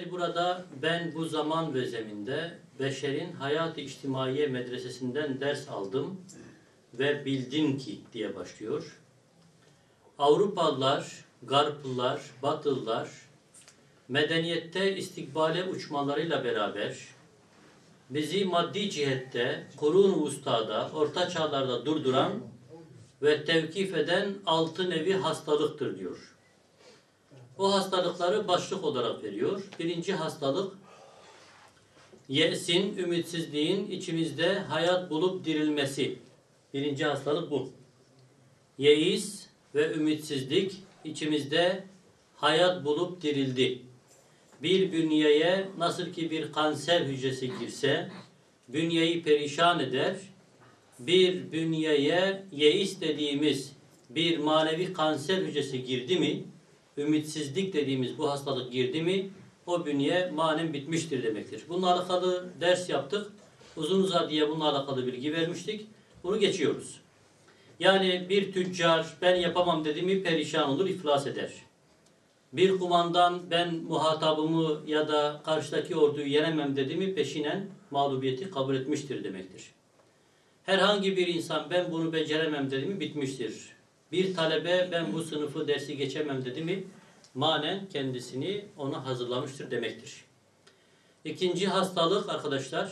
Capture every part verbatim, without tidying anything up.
Biz burada ben bu zaman ve zeminde beşerin hayat-ı içtimaiye medresesinden ders aldım ve bildim ki diye başlıyor. Avrupalılar, Garplılar, Batılılar medeniyette istikbale uçmalarıyla beraber bizi maddi cihette kurun-u ustada, orta çağlarda durduran ve tevkif eden altı nevi hastalıktır diyor. O hastalıkları başlık olarak veriyor. Birinci hastalık, yesin, ümitsizliğin içimizde hayat bulup dirilmesi. Birinci hastalık bu. Yeis ve ümitsizlik içimizde hayat bulup dirildi. Bir bünyeye nasıl ki bir kanser hücresi girse, bünyeyi perişan eder, bir bünyeye yeis dediğimiz bir manevi kanser hücresi girdi mi, ümitsizlik dediğimiz bu hastalık girdi mi, o bünye manen bitmiştir demektir. Bununla alakalı ders yaptık. Uzun uzadıya bununla alakalı bilgi vermiştik. Bunu geçiyoruz. Yani bir tüccar ben yapamam dedi mi perişan olur, iflas eder. Bir kumandan ben muhatabımı ya da karşıdaki orduyu yenemem dedi mi peşinen mağlubiyeti kabul etmiştir demektir. Herhangi bir insan ben bunu beceremem dedi mi bitmiştir. Bir talebe ben bu sınıfı dersi geçemem dedi mi manen kendisini ona hazırlamıştır demektir. İkinci hastalık arkadaşlar,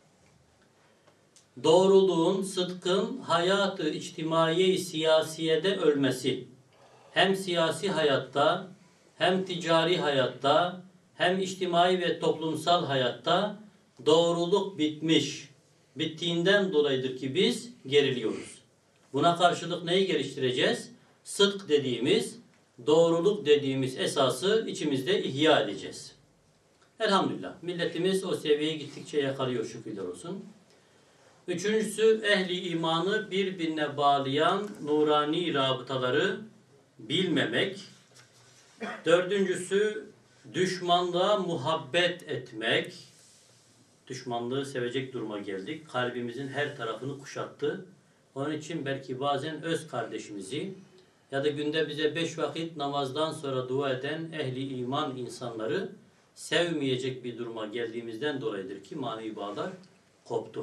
doğruluğun, sıdkın hayatı içtimaiye siyasiyede ölmesi. Hem siyasi hayatta, hem ticari hayatta, hem içtimai ve toplumsal hayatta doğruluk bitmiş. Bittiğinden dolayıdır ki biz geriliyoruz. Buna karşılık neyi geliştireceğiz? Sıdk dediğimiz, doğruluk dediğimiz esası içimizde ihya edeceğiz. Elhamdülillah. Milletimiz o seviyeye gittikçe yakalıyor, şükürler olsun. Üçüncüsü, ehli imanı birbirine bağlayan nurani rabıtaları bilmemek. Dördüncüsü, düşmanlığa muhabbet etmek. Düşmanlığı sevecek duruma geldik. Kalbimizin her tarafını kuşattı. Onun için belki bazen öz kardeşimizi ya da günde bize beş vakit namazdan sonra dua eden ehli iman insanları sevmeyecek bir duruma geldiğimizden dolayıdır ki manevi bağlar koptu.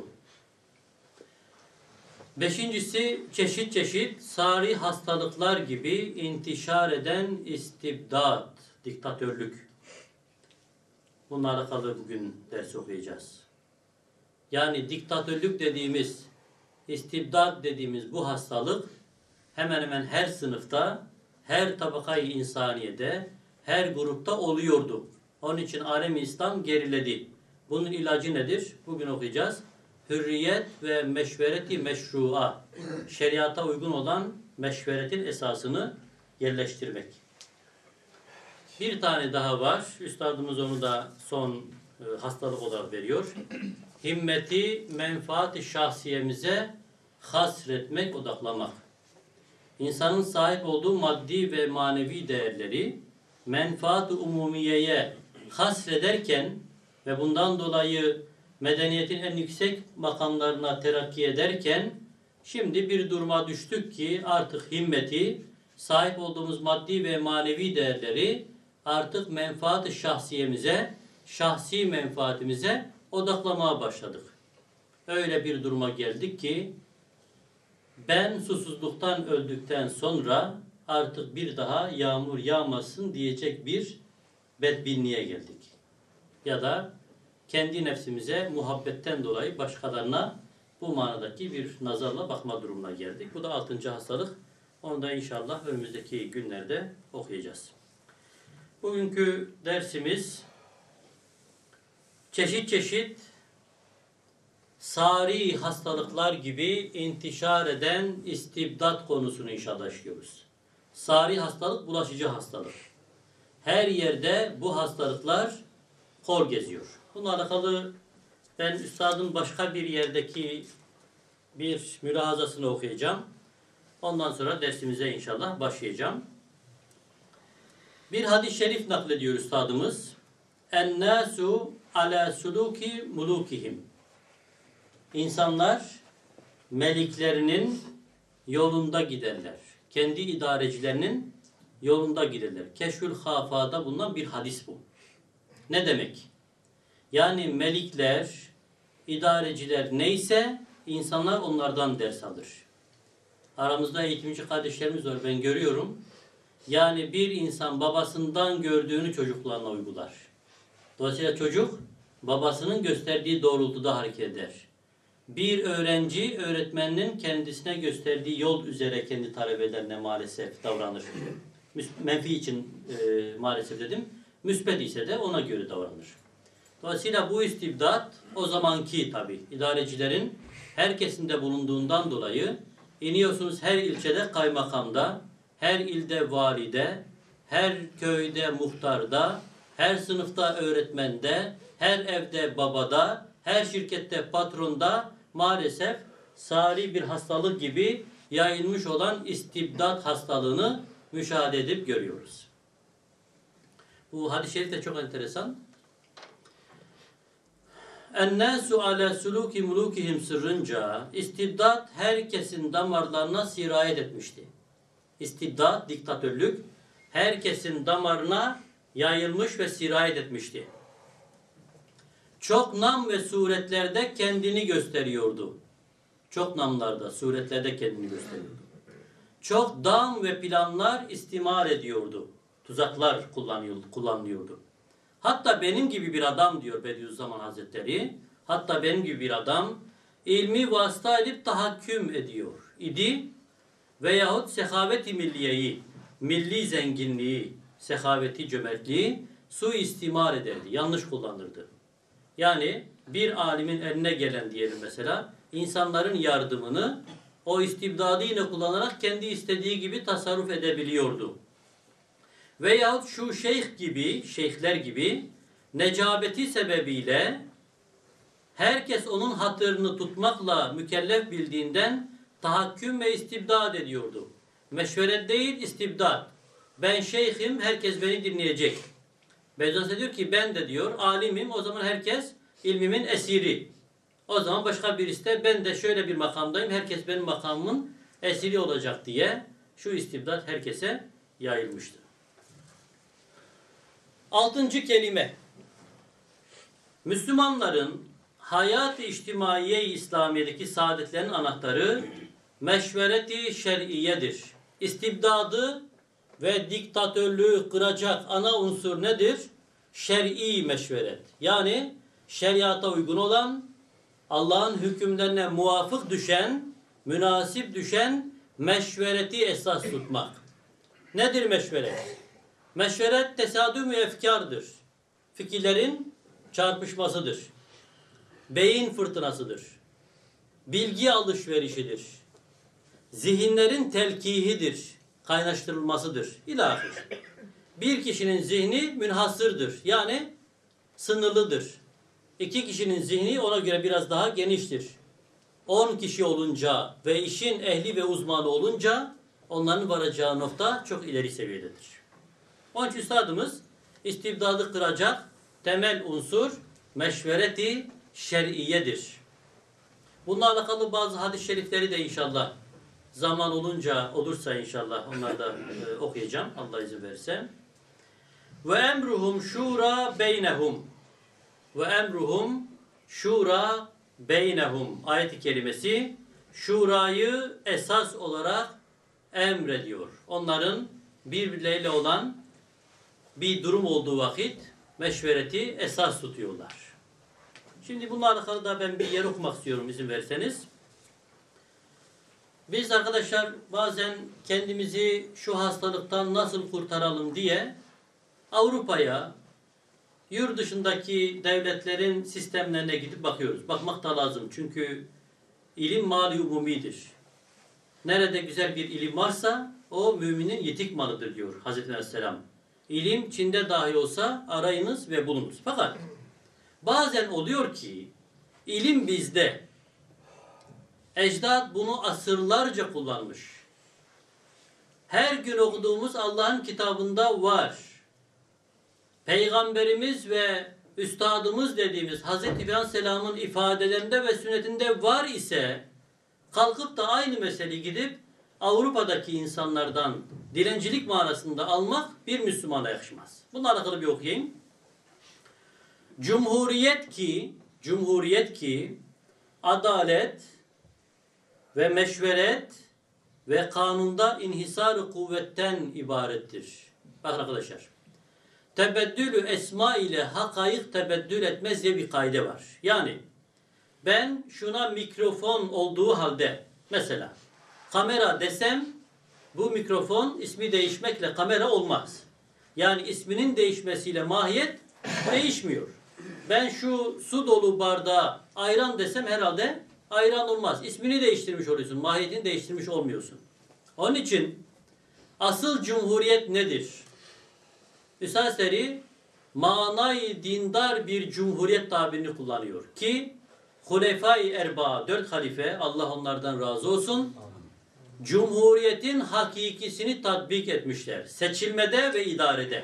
Beşincisi, çeşit çeşit sari hastalıklar gibi intişar eden istibdat, diktatörlük. Bununla alakalı bugün ders okuyacağız. Yani diktatörlük dediğimiz, istibdat dediğimiz bu hastalık hemen hemen her sınıfta, her tabakayı insaniyede, her grupta oluyordu. Onun için alem-i İslam geriledi. Bunun ilacı nedir? Bugün okuyacağız. Hürriyet ve meşvereti meşrua. Şeriata uygun olan meşveretin esasını yerleştirmek. Bir tane daha var. Üstadımız onu da son e, hastalık olarak veriyor. Himmeti, menfaat-i şahsiyemize hasretmek, odaklamak. İnsanın sahip olduğu maddi ve manevi değerleri menfaat-ı umumiyeye hasrederken ve bundan dolayı medeniyetin en yüksek makamlarına terakki ederken şimdi bir duruma düştük ki artık himmeti, sahip olduğumuz maddi ve manevi değerleri artık menfaat-ı şahsiyemize, şahsi menfaatimize odaklamaya başladık. Öyle bir duruma geldik ki ben susuzluktan öldükten sonra artık bir daha yağmur yağmasın diyecek bir bedbinliğe geldik. Ya da kendi nefsimize muhabbetten dolayı başkalarına bu manadaki bir nazarla bakma durumuna geldik. Bu da altıncı hastalık. Onu da inşallah önümüzdeki günlerde okuyacağız. Bugünkü dersimiz çeşit çeşit sari hastalıklar gibi intişar eden istibdat konusunu inşallah işliyoruz. Sari hastalık, bulaşıcı hastalık. Her yerde bu hastalıklar kor geziyor. Bununla alakalı ben üstadın başka bir yerdeki bir mülahazasını okuyacağım. Ondan sonra dersimize inşallah başlayacağım. Bir hadis-i şerif naklediyor üstadımız. En-nâsu alâ sulûki mulûkihim. İnsanlar meliklerinin yolunda giderler. Kendi idarecilerinin yolunda giderler. Keşfül Hafa'da bulunan bir hadis bu. Ne demek? Yani melikler, idareciler neyse insanlar onlardan ders alır. Aramızda eğitimci kardeşlerimiz var, ben görüyorum. Yani bir insan babasından gördüğünü çocuklarına uygular. Dolayısıyla çocuk babasının gösterdiği doğrultuda hareket eder. Bir öğrenci öğretmeninin kendisine gösterdiği yol üzere kendi talebelerine maalesef davranır. Menfi için e, maalesef dedim. Müsbet ise de ona göre davranır. Dolayısıyla bu istibdat o zamanki tabi idarecilerin herkesinde bulunduğundan dolayı iniyorsunuz her ilçede kaymakamda, her ilde valide, her köyde muhtarda, her sınıfta öğretmende, her evde babada, her şirkette patronda maalesef sari bir hastalık gibi yayılmış olan istibdat hastalığını müşahede edip görüyoruz. Bu hadis-i şerif de çok enteresan. Ennâsu alâ sulûki mulûkihim sırrınca istibdat herkesin damarlarına sirayet etmişti. İstibdat, diktatörlük herkesin damarına yayılmış ve sirayet etmişti. Çok nam ve suretlerde kendini gösteriyordu. Çok namlarda, suretlerde kendini gösteriyordu. Çok dam ve planlar istimal ediyordu. Tuzaklar kullanıyordu. Hatta benim gibi bir adam diyor Bediüzzaman Hazretleri, hatta benim gibi bir adam ilmi vasıta edip tahakküm ediyor idi veyahut sehaveti milliyeyi, milli zenginliği, sehaveti, cömertliği suistimal ederdi, yanlış kullanırdı. Yani bir alimin eline gelen diyelim mesela, insanların yardımını o istibdadı yine kullanarak kendi istediği gibi tasarruf edebiliyordu. Veyahut şu şeyh gibi, şeyhler gibi necabeti sebebiyle herkes onun hatırını tutmakla mükellef bildiğinden tahakküm ve istibdad ediyordu. Meşveret değil, istibdad. Ben şeyhim, herkes beni dinleyecek. Bediüzzaman diyor ki ben de diyor alimim, o zaman herkes ilmimin esiri. O zaman başka birisi de ben de şöyle bir makamdayım, herkes benim makamımın esiri olacak diye şu istibdad herkese yayılmıştı. Altıncı kelime. Müslümanların hayat-ı içtimaiye-i İslamiye'deki saadetlerin anahtarı meşvereti şer'iyedir. İstibdadı ve diktatörlüğü kıracak ana unsur nedir? Şer'i meşveret. Yani şeriata uygun olan, Allah'ın hükümlerine muvafık düşen, münasip düşen meşvereti esas tutmak. Nedir meşveret? Meşveret tesadüm-ü efkardır. Fikirlerin çarpışmasıdır. Beyin fırtınasıdır. Bilgi alışverişidir. Zihinlerin telkihidir. Kaynaştırılmasıdır. İlahir. Bir kişinin zihni münhasırdır. Yani sınırlıdır. İki kişinin zihni ona göre biraz daha geniştir. On kişi olunca ve işin ehli ve uzmanı olunca onların varacağı nokta çok ileri seviyededir. Onun için üstadımız istibdadı kıracak temel unsur meşvereti şer'iyedir. Bununla alakalı bazı hadis-i şerifleri de inşallah zaman olunca olursa inşallah onları da e, okuyacağım Allah izin verirse. Ve emruhum şura beynehum. Ve emruhum şura beynehum. Ayet-i kerimesi şurayı esas olarak emrediyor. Onların birbirleriyle olan bir durum olduğu vakit meşvereti esas tutuyorlar. Şimdi bununla alakalı da ben bir yer okumak istiyorum izin verirseniz. Biz arkadaşlar bazen kendimizi şu hastalıktan nasıl kurtaralım diye Avrupa'ya, yurt dışındaki devletlerin sistemlerine gidip bakıyoruz. Bakmak da lazım çünkü ilim mali umumidir. Nerede güzel bir ilim varsa o müminin yetik malıdır diyor Hazreti Aleyhisselam. İlim Çin'de dahi olsa arayınız ve bulunuz. Fakat bazen oluyor ki ilim bizde. Ecdat bunu asırlarca kullanmış. Her gün okuduğumuz Allah'ın kitabında var. Peygamberimiz ve üstadımız dediğimiz Hazreti İbrahim Selam'ın ifadelerinde ve sünnetinde var ise kalkıp da aynı meseleyi gidip Avrupa'daki insanlardan dilencilik manasında almak bir Müslümana yakışmaz. Bununla alakalı bir okuyayım. Cumhuriyet ki, cumhuriyet ki adalet ve meşveret ve kanunda inhisar-ı kuvvetten ibarettir. Bakın arkadaşlar. Tebeddülü esma ile hakayık tebeddül etmez diye bir kaide var. Yani ben şuna mikrofon olduğu halde mesela kamera desem bu mikrofon ismi değişmekle kamera olmaz. Yani isminin değişmesiyle mahiyet değişmiyor. Ben şu su dolu bardağa ayran desem herhalde ayran olmaz. İsmini değiştirmiş oluyorsun. Mahiyetini değiştirmiş olmuyorsun. Onun için asıl cumhuriyet nedir? Üstad Seri manayı dindar bir cumhuriyet tabirini kullanıyor. Ki Hulefai Erba, dört halife, Allah onlardan razı olsun, cumhuriyetin hakikisini tatbik etmişler. Seçilmede ve idarede.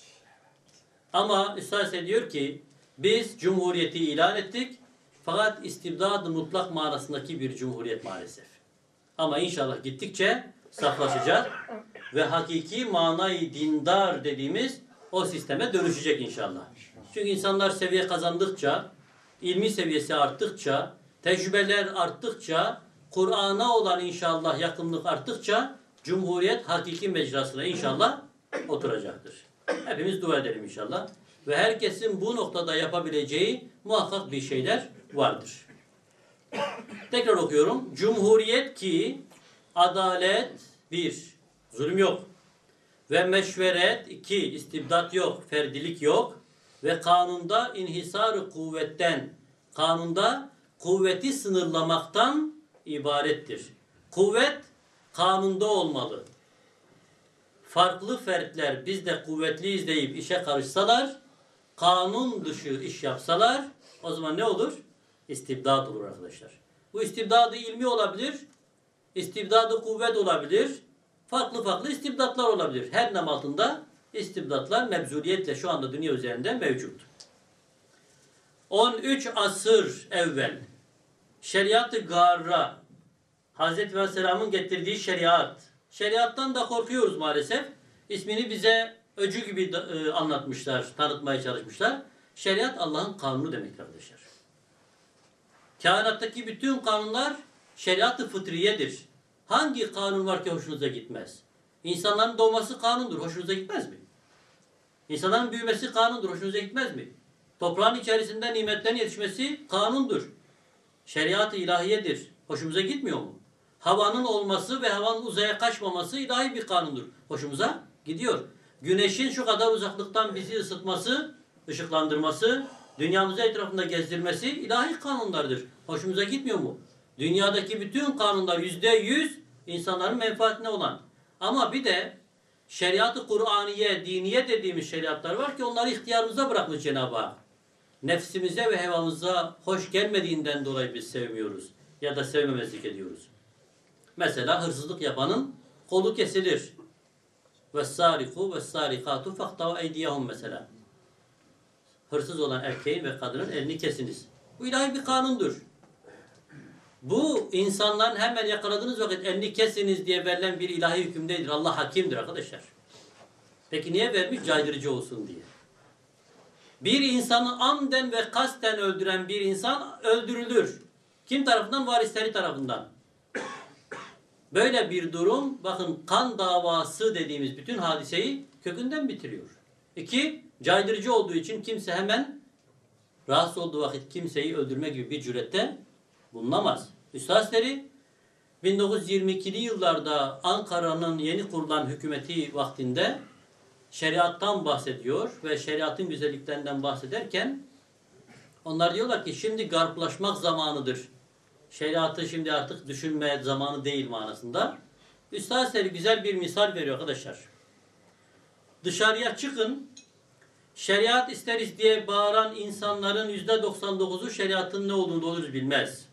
Ama Üstad Seri diyor ki biz cumhuriyeti ilan ettik. Fakat istibdad-ı mutlak manasındaki bir cumhuriyet maalesef. Ama inşallah gittikçe saflaşacak ve hakiki manayı dindar dediğimiz o sisteme dönüşecek inşallah. Çünkü insanlar seviye kazandıkça, ilmi seviyesi arttıkça, tecrübeler arttıkça, Kur'an'a olan inşallah yakınlık arttıkça cumhuriyet hakiki mecrasına inşallah oturacaktır. Hepimiz dua edelim inşallah. Ve herkesin bu noktada yapabileceği muhakkak bir şeyler vardır. Tekrar okuyorum. Cumhuriyet ki adalet bir, zulüm yok. Ve meşveret iki, istibdat yok, ferdilik yok. Ve kanunda inhisar-ı kuvvetten, kanunda kuvveti sınırlamaktan ibarettir. Kuvvet kanunda olmalı. Farklı fertler biz de kuvvetliyiz deyip işe karışsalar, kanun dışı iş yapsalar, o zaman ne olur? İstibdat olur arkadaşlar. Bu istibdadı ilmi olabilir, istibdadı kuvvet olabilir, farklı farklı istibdatlar olabilir. Her nam altında istibdatlar mevzuliyetle şu anda dünya üzerinde mevcut. on üç asır evvel şeriat-ı garra, Hazreti Aleyhisselam'ın getirdiği şeriat, şeriattan da korkuyoruz maalesef. İsmini bize öcü gibi anlatmışlar, tanıtmaya çalışmışlar. Şeriat Allah'ın kanunu demek arkadaşlar. Kainattaki bütün kanunlar şeriat-ı fıtriyedir. Hangi kanun var ki hoşunuza gitmez? İnsanların doğması kanundur, hoşunuza gitmez mi? İnsanların büyümesi kanundur, hoşunuza gitmez mi? Toprağın içerisinde nimetlerin yetişmesi kanundur. Şeriat-ı ilahiyedir. Hoşumuza gitmiyor mu? Havanın olması ve havanın uzaya kaçmaması ilahi bir kanundur. Hoşumuza gidiyor. Güneşin şu kadar uzaklıktan bizi ısıtması, ışıklandırması, dünyamızı etrafında gezdirmesi ilahi kanunlardır. Hoşumuza gitmiyor mu? Dünyadaki bütün kanunlar yüzde yüz insanların menfaatine olan. Ama bir de şeriat-ı Kur'aniye, diniye dediğimiz şeriatlar var ki onları ihtiyarımıza bırakmış Cenab-ı Hak. Nefsimize ve hevamıza hoş gelmediğinden dolayı biz sevmiyoruz ya da sevmemezlik ediyoruz. Mesela hırsızlık yapanın kolu kesilir. وَالسَّارِقُ وَالسَّارِقَاتُ فَاقْتَوْا اَيْدِيَهُمْ mesela. Hırsız olan erkeğin ve kadının elini kesiniz. Bu ilahi bir kanundur. Bu insanların hemen yakaladığınız vakit elini kesiniz diye verilen bir ilahi hüküm değildir. Allah hakimdir arkadaşlar. Peki niye vermiş? Caydırıcı olsun diye. Bir insanı amden ve kasten öldüren bir insan öldürülür. Kim tarafından? Varisleri tarafından. Böyle bir durum, bakın kan davası dediğimiz bütün hadiseyi kökünden bitiriyor. İki, caydırıcı olduğu için kimse hemen rahatsız olduğu vakit kimseyi öldürme gibi bir cürette bulunamaz. Üstad Seri bin dokuz yüz yirmi ikili yıllarda Ankara'nın yeni kurulan hükümeti vaktinde şeriattan bahsediyor ve şeriatın güzelliklerinden bahsederken onlar diyorlar ki şimdi garplaşmak zamanıdır. Şeriatı şimdi artık düşünme zamanı değil manasında. Üstad Seri güzel bir misal veriyor arkadaşlar. Dışarıya çıkın, şeriat isteriz diye bağıran insanların yüzde doksan dokuzu şeriatın ne olduğunu doğru bilmez.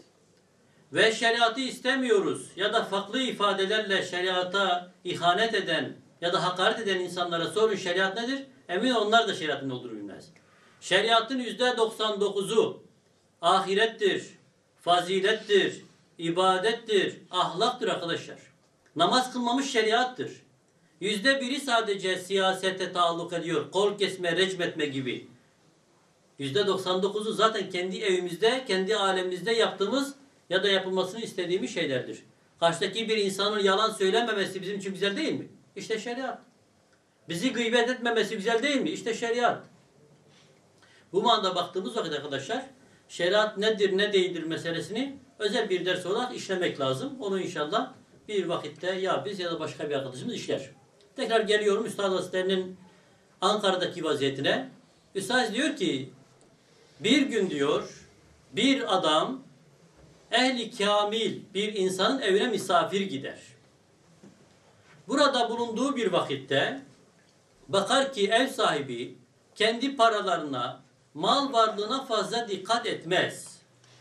Ve şeriatı istemiyoruz ya da farklı ifadelerle şeriata ihanet eden ya da hakaret eden insanlara sorun şeriat nedir? Emin onlar da şeriatın ne olduğunu bilmez. Şeriatın yüzde doksan dokuzu ahirettir, fazilettir, ibadettir, ahlaktır arkadaşlar. Namaz kılmamış şeriattır. Yüzde biri sadece siyasete taalluk ediyor. Kol kesme, recmetme gibi. yüzde doksan dokuzu zaten kendi evimizde, kendi alemimizde yaptığımız ya da yapılmasını istediğimiz şeylerdir. Karşıdaki bir insanın yalan söylememesi bizim için güzel değil mi? İşte şeriat. Bizi gıybet etmemesi güzel değil mi? İşte şeriat. Bu manada baktığımız vakit arkadaşlar, şeriat nedir, ne değildir meselesini özel bir ders olarak işlemek lazım. Onu inşallah bir vakitte ya biz ya da başka bir arkadaşımız işler. Tekrar geliyorum Üstad Hazretleri'nin Ankara'daki vaziyetine. Üstad diyor ki, bir gün diyor, bir adam ehli kamil bir insanın evine misafir gider. Burada bulunduğu bir vakitte bakar ki ev sahibi kendi paralarına, mal varlığına fazla dikkat etmez.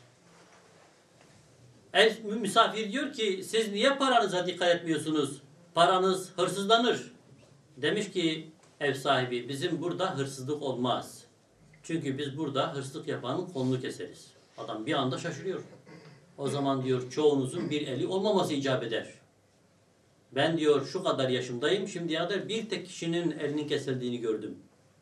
Ev misafir diyor ki, siz niye paranıza dikkat etmiyorsunuz? Paranız hırsızlanır. Demiş ki ev sahibi, bizim burada hırsızlık olmaz. Çünkü biz burada hırsızlık yapanın kolunu keseriz. Adam bir anda şaşırıyor. O zaman diyor çoğunuzun bir eli olmaması icap eder. Ben diyor şu kadar yaşımdayım, şimdiye kadar bir tek kişinin elinin kesildiğini gördüm.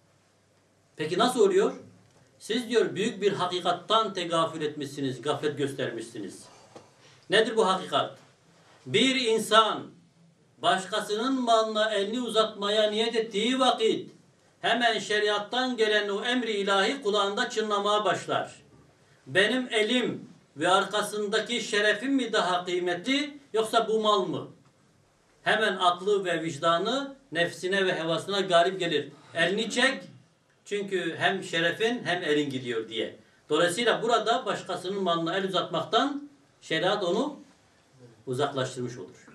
Peki nasıl oluyor? Siz diyor büyük bir hakikattan tegafül etmişsiniz, gaflet göstermişsiniz. Nedir bu hakikat? Bir insan başkasının malına elini uzatmaya niyet ettiği vakit hemen şeriattan gelen o emri ilahi kulağında çınlamaya başlar. Benim elim ve arkasındaki şerefim mi daha kıymetli yoksa bu mal mı? Hemen aklı ve vicdanı nefsine ve hevasına galip gelir. Elini çek, çünkü hem şerefin hem elin gidiyor diye. Dolayısıyla burada başkasının malına el uzatmaktan şeriat onu uzaklaştırmış olur.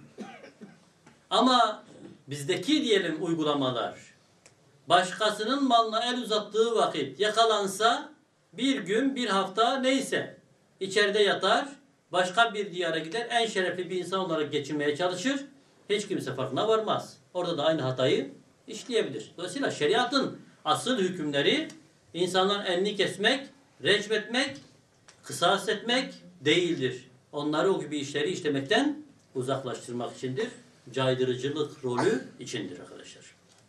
Ama bizdeki diyelim uygulamalar, başkasının malına el uzattığı vakit yakalansa bir gün, bir hafta neyse içeride yatar, başka bir diyara gider, en şerefli bir insan olarak geçinmeye çalışır. Hiç kimse farkına varmaz. Orada da aynı hatayı işleyebilir. Dolayısıyla şeriatın asıl hükümleri insanların elini kesmek, recm etmek, kısas etmek değildir. Onları o gibi işleri işlemekten uzaklaştırmak içindir. Caydırıcılık rolü içindir arkadaşlar.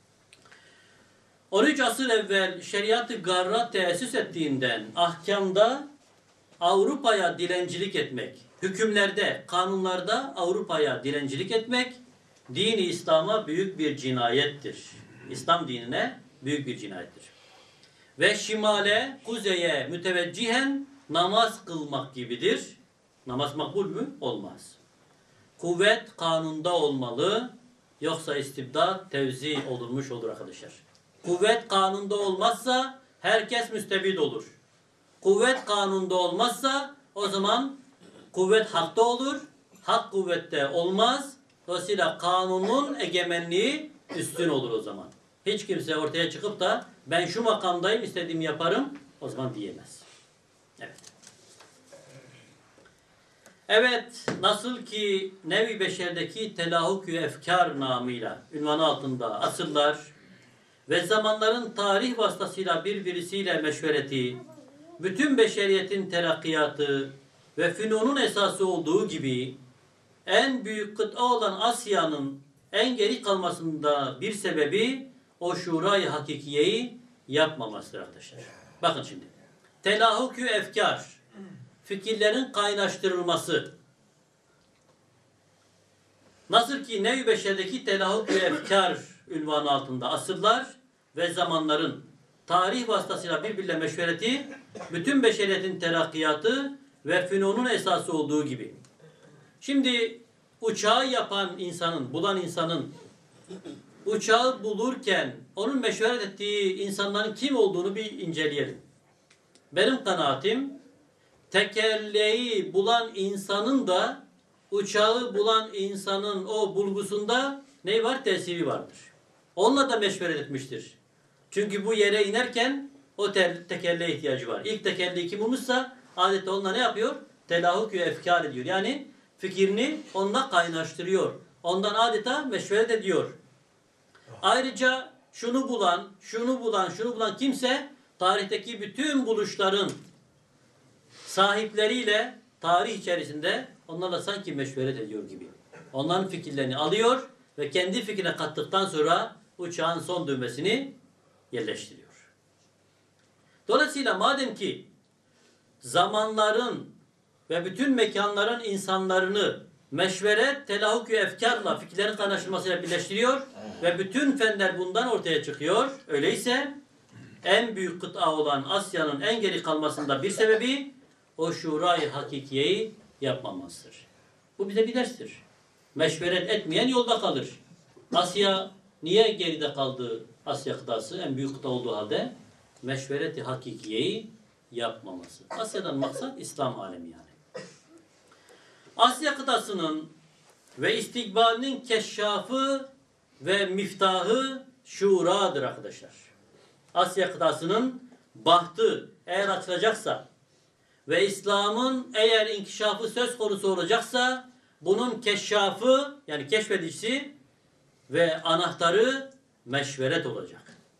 on üç asır evvel şeriat-ı garra teessüs ettiğinden ahkamda Avrupa'ya dilencilik etmek, hükümlerde, kanunlarda Avrupa'ya dilencilik etmek, dini İslam'a büyük bir cinayettir. İslam dinine büyük bir cinayettir. Ve şimale, kuzeye müteveccihen namaz kılmak gibidir. Namaz makbul mü? Olmaz. Kuvvet kanunda olmalı, yoksa istibdat tevzi olunmuş olur arkadaşlar. Kuvvet kanunda olmazsa herkes müstebid olur. Kuvvet kanunda olmazsa o zaman kuvvet hakta olur, hak kuvvette olmaz. Dolayısıyla kanunun egemenliği üstün olur o zaman. Hiç kimse ortaya çıkıp da ben şu makamdayım, istediğimi yaparım, o zaman diyemez. Evet. Evet, nasıl ki Nevi Beşer'deki telahuk-ü efkar namıyla ünvan altında asırlar ve zamanların tarih vasıtasıyla birbirisiyle meşvereti, bütün beşeriyetin terakkiyatı ve fünunun esası olduğu gibi en büyük kıta olan Asya'nın en geri kalmasında bir sebebi o şurayı hakikiyeyi yapmamasıdır arkadaşlar. Bakın şimdi. Telahuk-ü efkar, fikirlerin kaynaştırılması. Nasıl ki Nev-i Beşer'deki telahuk-ü efkar ünvanı altında asırlar ve zamanların tarih vasıtasıyla birbirle meşvereti, bütün beşeriyetin terakkiyatı ve fünunun esası olduğu gibi. Şimdi uçağı yapan insanın, bulan insanın uçağı bulurken onun meşveret ettiği insanların kim olduğunu bir inceleyelim. Benim kanaatim tekerleği bulan insanın da uçağı bulan insanın o bulgusunda ne var? Tesiri vardır. Onunla da meşveret etmiştir. Çünkü bu yere inerken o tekerleğe ihtiyacı var. İlk tekerleği kim bulmuşsa adeta onunla ne yapıyor? Telahuk ve efkar ediyor. Yani fikrini onunla kaynaştırıyor. Ondan adeta meşveret ediyor. Ayrıca şunu bulan, şunu bulan, şunu bulan kimse tarihteki bütün buluşların sahipleriyle tarih içerisinde onlarla sanki meşveret ediyor gibi. Onların fikirlerini alıyor ve kendi fikrine kattıktan sonra uçağın son düğmesini yerleştiriyor. Dolayısıyla Dolayısıyla madem ki zamanların ve bütün mekanların insanlarını meşveret, telahhukü efkarla, fikirlerin kaynaşılmasıyla birleştiriyor ve bütün fenler bundan ortaya çıkıyor. Öyleyse en büyük kıta olan Asya'nın en geri kalmasında bir sebebi o şurayı hakikiyeyi yapmamasıdır. Bu bize bir derstir. Meşveret etmeyen yolda kalır. Asya niye geride kaldı? Asya kıtası en büyük kıta olduğu halde meşvereti hakikiyeyi yapmaması. Asya'dan maksat İslam alemi yani. Asya kıtasının ve istikbalinin keşşafı ve miftahı şuradır arkadaşlar. Asya kıtasının bahtı eğer açılacaksa ve İslam'ın eğer inkişafı söz konusu olacaksa bunun keşşafı yani keşfedicisi ve anahtarı meşveret olacak.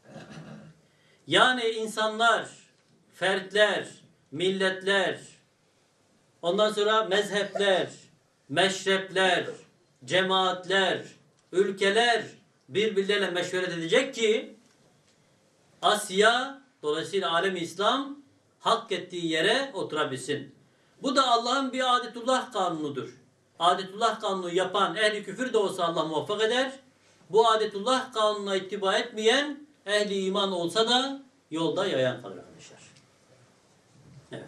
Yani insanlar, fertler, milletler, ondan sonra mezhepler, meşrepler, cemaatler, ülkeler birbirleriyle meşveret edecek ki Asya, dolayısıyla alem-i İslam hak ettiği yere oturabilsin. Bu da Allah'ın bir adetullah kanunudur. Adetullah kanunu yapan ehli küfür de olsa Allah muvaffak eder. Bu adetullah kanununa ittiba etmeyen ehli iman olsa da yolda yayan kalır arkadaşlar. Evet.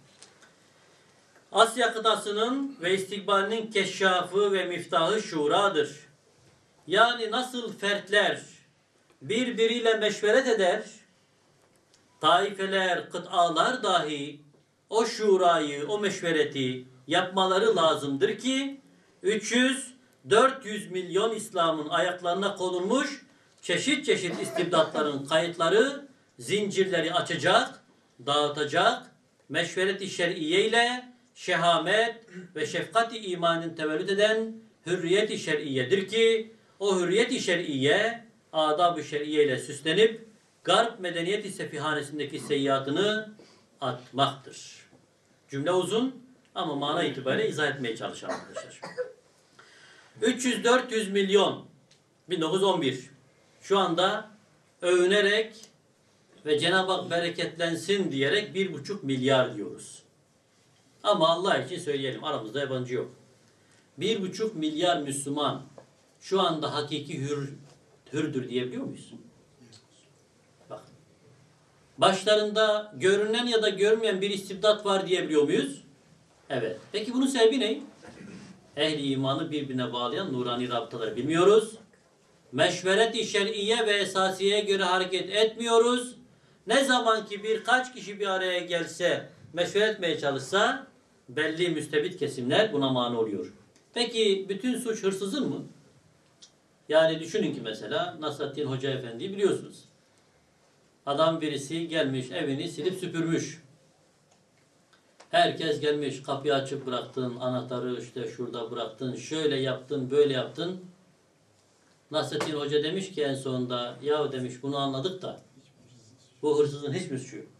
Asya kıtasının ve istikbalinin keşşafı ve miftahı şuradır. Yani nasıl fertler birbiriyle meşveret eder, taifeler, kıtalar dahi o şurayı, o meşvereti yapmaları lazımdır ki üç yüz dört yüz milyon İslam'ın ayaklarına konulmuş çeşit çeşit istibdatların kayıtları, zincirleri açacak, dağıtacak, meşveret-i şer'iye ile şehamet ve şefkat-i imanın tevellüt eden hürriyet-i şer'iyedir ki o hürriyet-i şer'iye adab-ı şer'iye ile süslenip Garp medeniyet-i sefihanesindeki seyyiatını atmaktır. Cümle uzun ama mana itibariyle izah etmeye çalışalım arkadaşlar. üç yüz dört yüz milyon bin dokuz yüz on bir şu anda övünerek ve Cenab-ı Hak bereketlensin diyerek bir buçuk milyar diyoruz. Ama Allah için söyleyelim, aramızda yabancı yok. Bir buçuk milyar Müslüman şu anda hakiki hür, hürdür diyebiliyor muyuz? Bak. Başlarında görünen ya da görünmeyen bir istibdat var diyebiliyor muyuz? Evet. Peki bunun sebebi ne? Ehli imanı birbirine bağlayan nurani rabıtaları bilmiyoruz. Meşveret-i şer'iye ve esasiyeye göre hareket etmiyoruz. Ne zaman ki birkaç kişi bir araya gelse, meşveret etmeye çalışsa belli müstebit kesimler buna mani oluyor. Peki bütün suç hırsızın mı? Yani düşünün ki mesela Nasrettin Hoca Efendi'yi biliyorsunuz. Adam birisi gelmiş evini silip süpürmüş. Herkes gelmiş kapıyı açıp bıraktın, anahtarı işte şurada bıraktın, şöyle yaptın, böyle yaptın. Nasrettin Hoca demiş ki en sonunda ya demiş bunu anladık da bu hırsızın hiçbir suçu yok.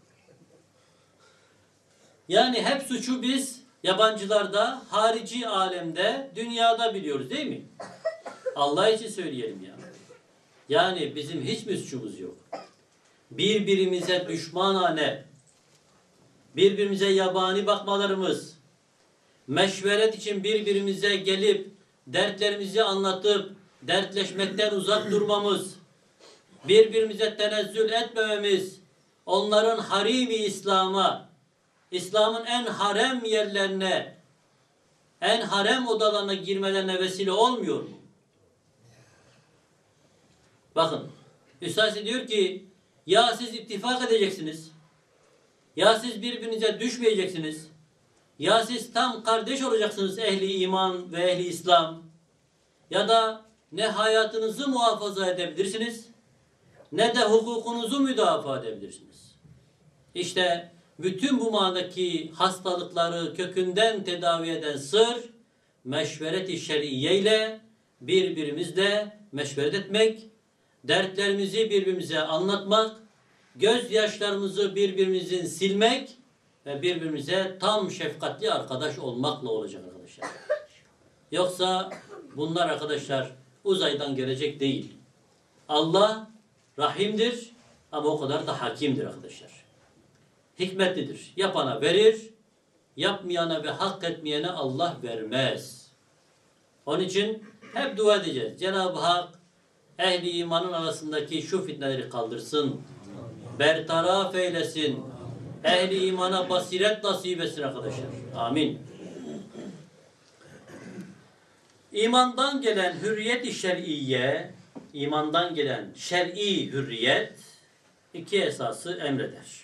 Yani hep suçu biz yabancılarda, harici alemde, dünyada biliyoruz değil mi? Allah için söyleyelim ya. Yani bizim hiçbir suçumuz yok. Birbirimize düşmanane, birbirimize yabani bakmalarımız, meşveret için birbirimize gelip dertlerimizi anlatıp dertleşmekten uzak durmamız, birbirimize tenezzül etmememiz, onların harimi İslam'a, İslam'ın en harem yerlerine, en harem odalarına girmelerine vesile olmuyor mu? Bakın, Üstad diyor ki, ya siz ittifak edeceksiniz, ya siz birbirinize düşmeyeceksiniz, ya siz tam kardeş olacaksınız ehli iman ve ehli İslam, ya da ne hayatınızı muhafaza edebilirsiniz, ne de hukukunuzu müdafaa edebilirsiniz. İşte bütün bu manadaki hastalıkları kökünden tedavi eden sır, meşveret-i şer'iye ile birbirimizle meşveret etmek, dertlerimizi birbirimize anlatmak, gözyaşlarımızı birbirimizin silmek ve birbirimize tam şefkatli arkadaş olmakla olacak arkadaşlar. Yoksa bunlar arkadaşlar uzaydan gelecek değil. Allah rahimdir ama o kadar da hakimdir arkadaşlar. hikmetlidir. Yapana verir, yapmayana ve hak etmeyene Allah vermez. Onun için hep dua edeceğiz. Cenab-ı Hak ehli imanın arasındaki şu fitneleri kaldırsın. Bertaraf eylesin. Ehli imana basiret nasip etsin arkadaşlar. Amin. İmandan gelen hürriyet-i şer'iyye, imandan gelen şer'i hürriyet iki esası emreder.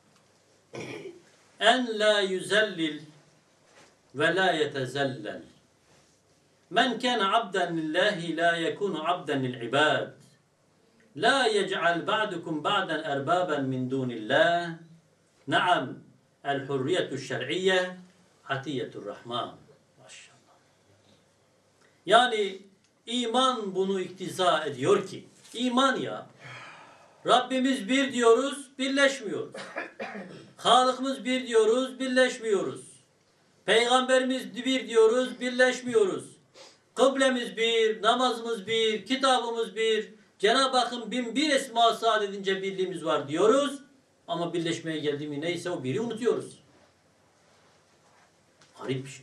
En la yüzellil ve la yetezellel. Men kâne abden lillahi la yekunu abden lil ibad. La yec'al ba'dukum ba'den erbaben min dunillah. Naam, el hurriyetu şer'iyye hatiyetur rahman. Maşallah. Yani iman bunu iktiza ediyor ki, iman ya, Rabbimiz bir diyoruz, birleşmiyoruz. Halıkımız bir diyoruz, birleşmiyoruz. Peygamberimiz bir diyoruz, birleşmiyoruz. Kıblemiz bir, namazımız bir, kitabımız bir, Cenab-ı Hakk'ın bin bir esması adedince birliğimiz var diyoruz. Ama birleşmeye geldiğimiz neyse o biri unutuyoruz. Garip bir şey.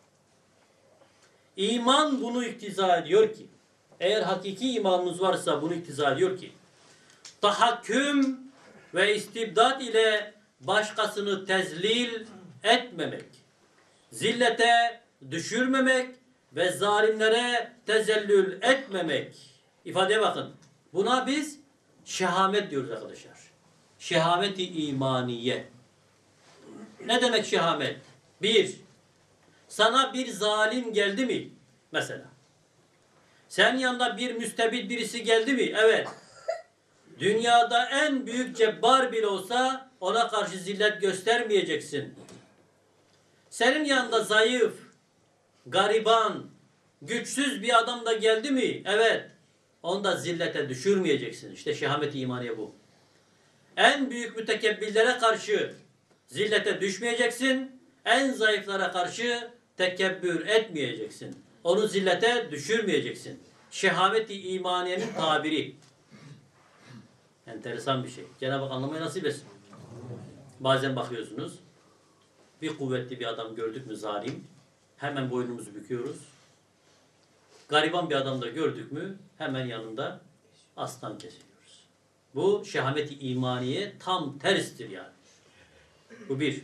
İman bunu iktiza ediyor ki, eğer hakiki imanımız varsa bunu iktiza ediyor ki, tahakküm ve istibdat ile başkasını tezlil etmemek, zillete düşürmemek ve zalimlere tezellül etmemek. İfadeye bakın. Buna biz şehamet diyoruz arkadaşlar. Şehameti imaniye. Ne demek şehamet? Bir, sana bir zalim geldi mi? Mesela. Senin yanında bir müstebid birisi geldi mi? Evet. Dünyada en büyük cebbar bile olsa ona karşı zillet göstermeyeceksin. Senin yanında zayıf, gariban, güçsüz bir adam da geldi mi? Evet. Onu da zillete düşürmeyeceksin. İşte şehamet-i imaniye bu. En büyük mütekebbirlere karşı zillete düşmeyeceksin. En zayıflara karşı tekebbür etmeyeceksin. Onu zillete düşürmeyeceksin. Şehamet-i imaniyenin tabiri. Enteresan bir şey. Cenab-ı Hak anlamayı nasip etsin. Bazen bakıyorsunuz, bir kuvvetli bir adam gördük mü zalim, hemen boynumuzu büküyoruz. Gariban bir adam da gördük mü, hemen yanında aslan kesiliyoruz. Bu şehamet-i imaniye tam terstir yani. Bu bir.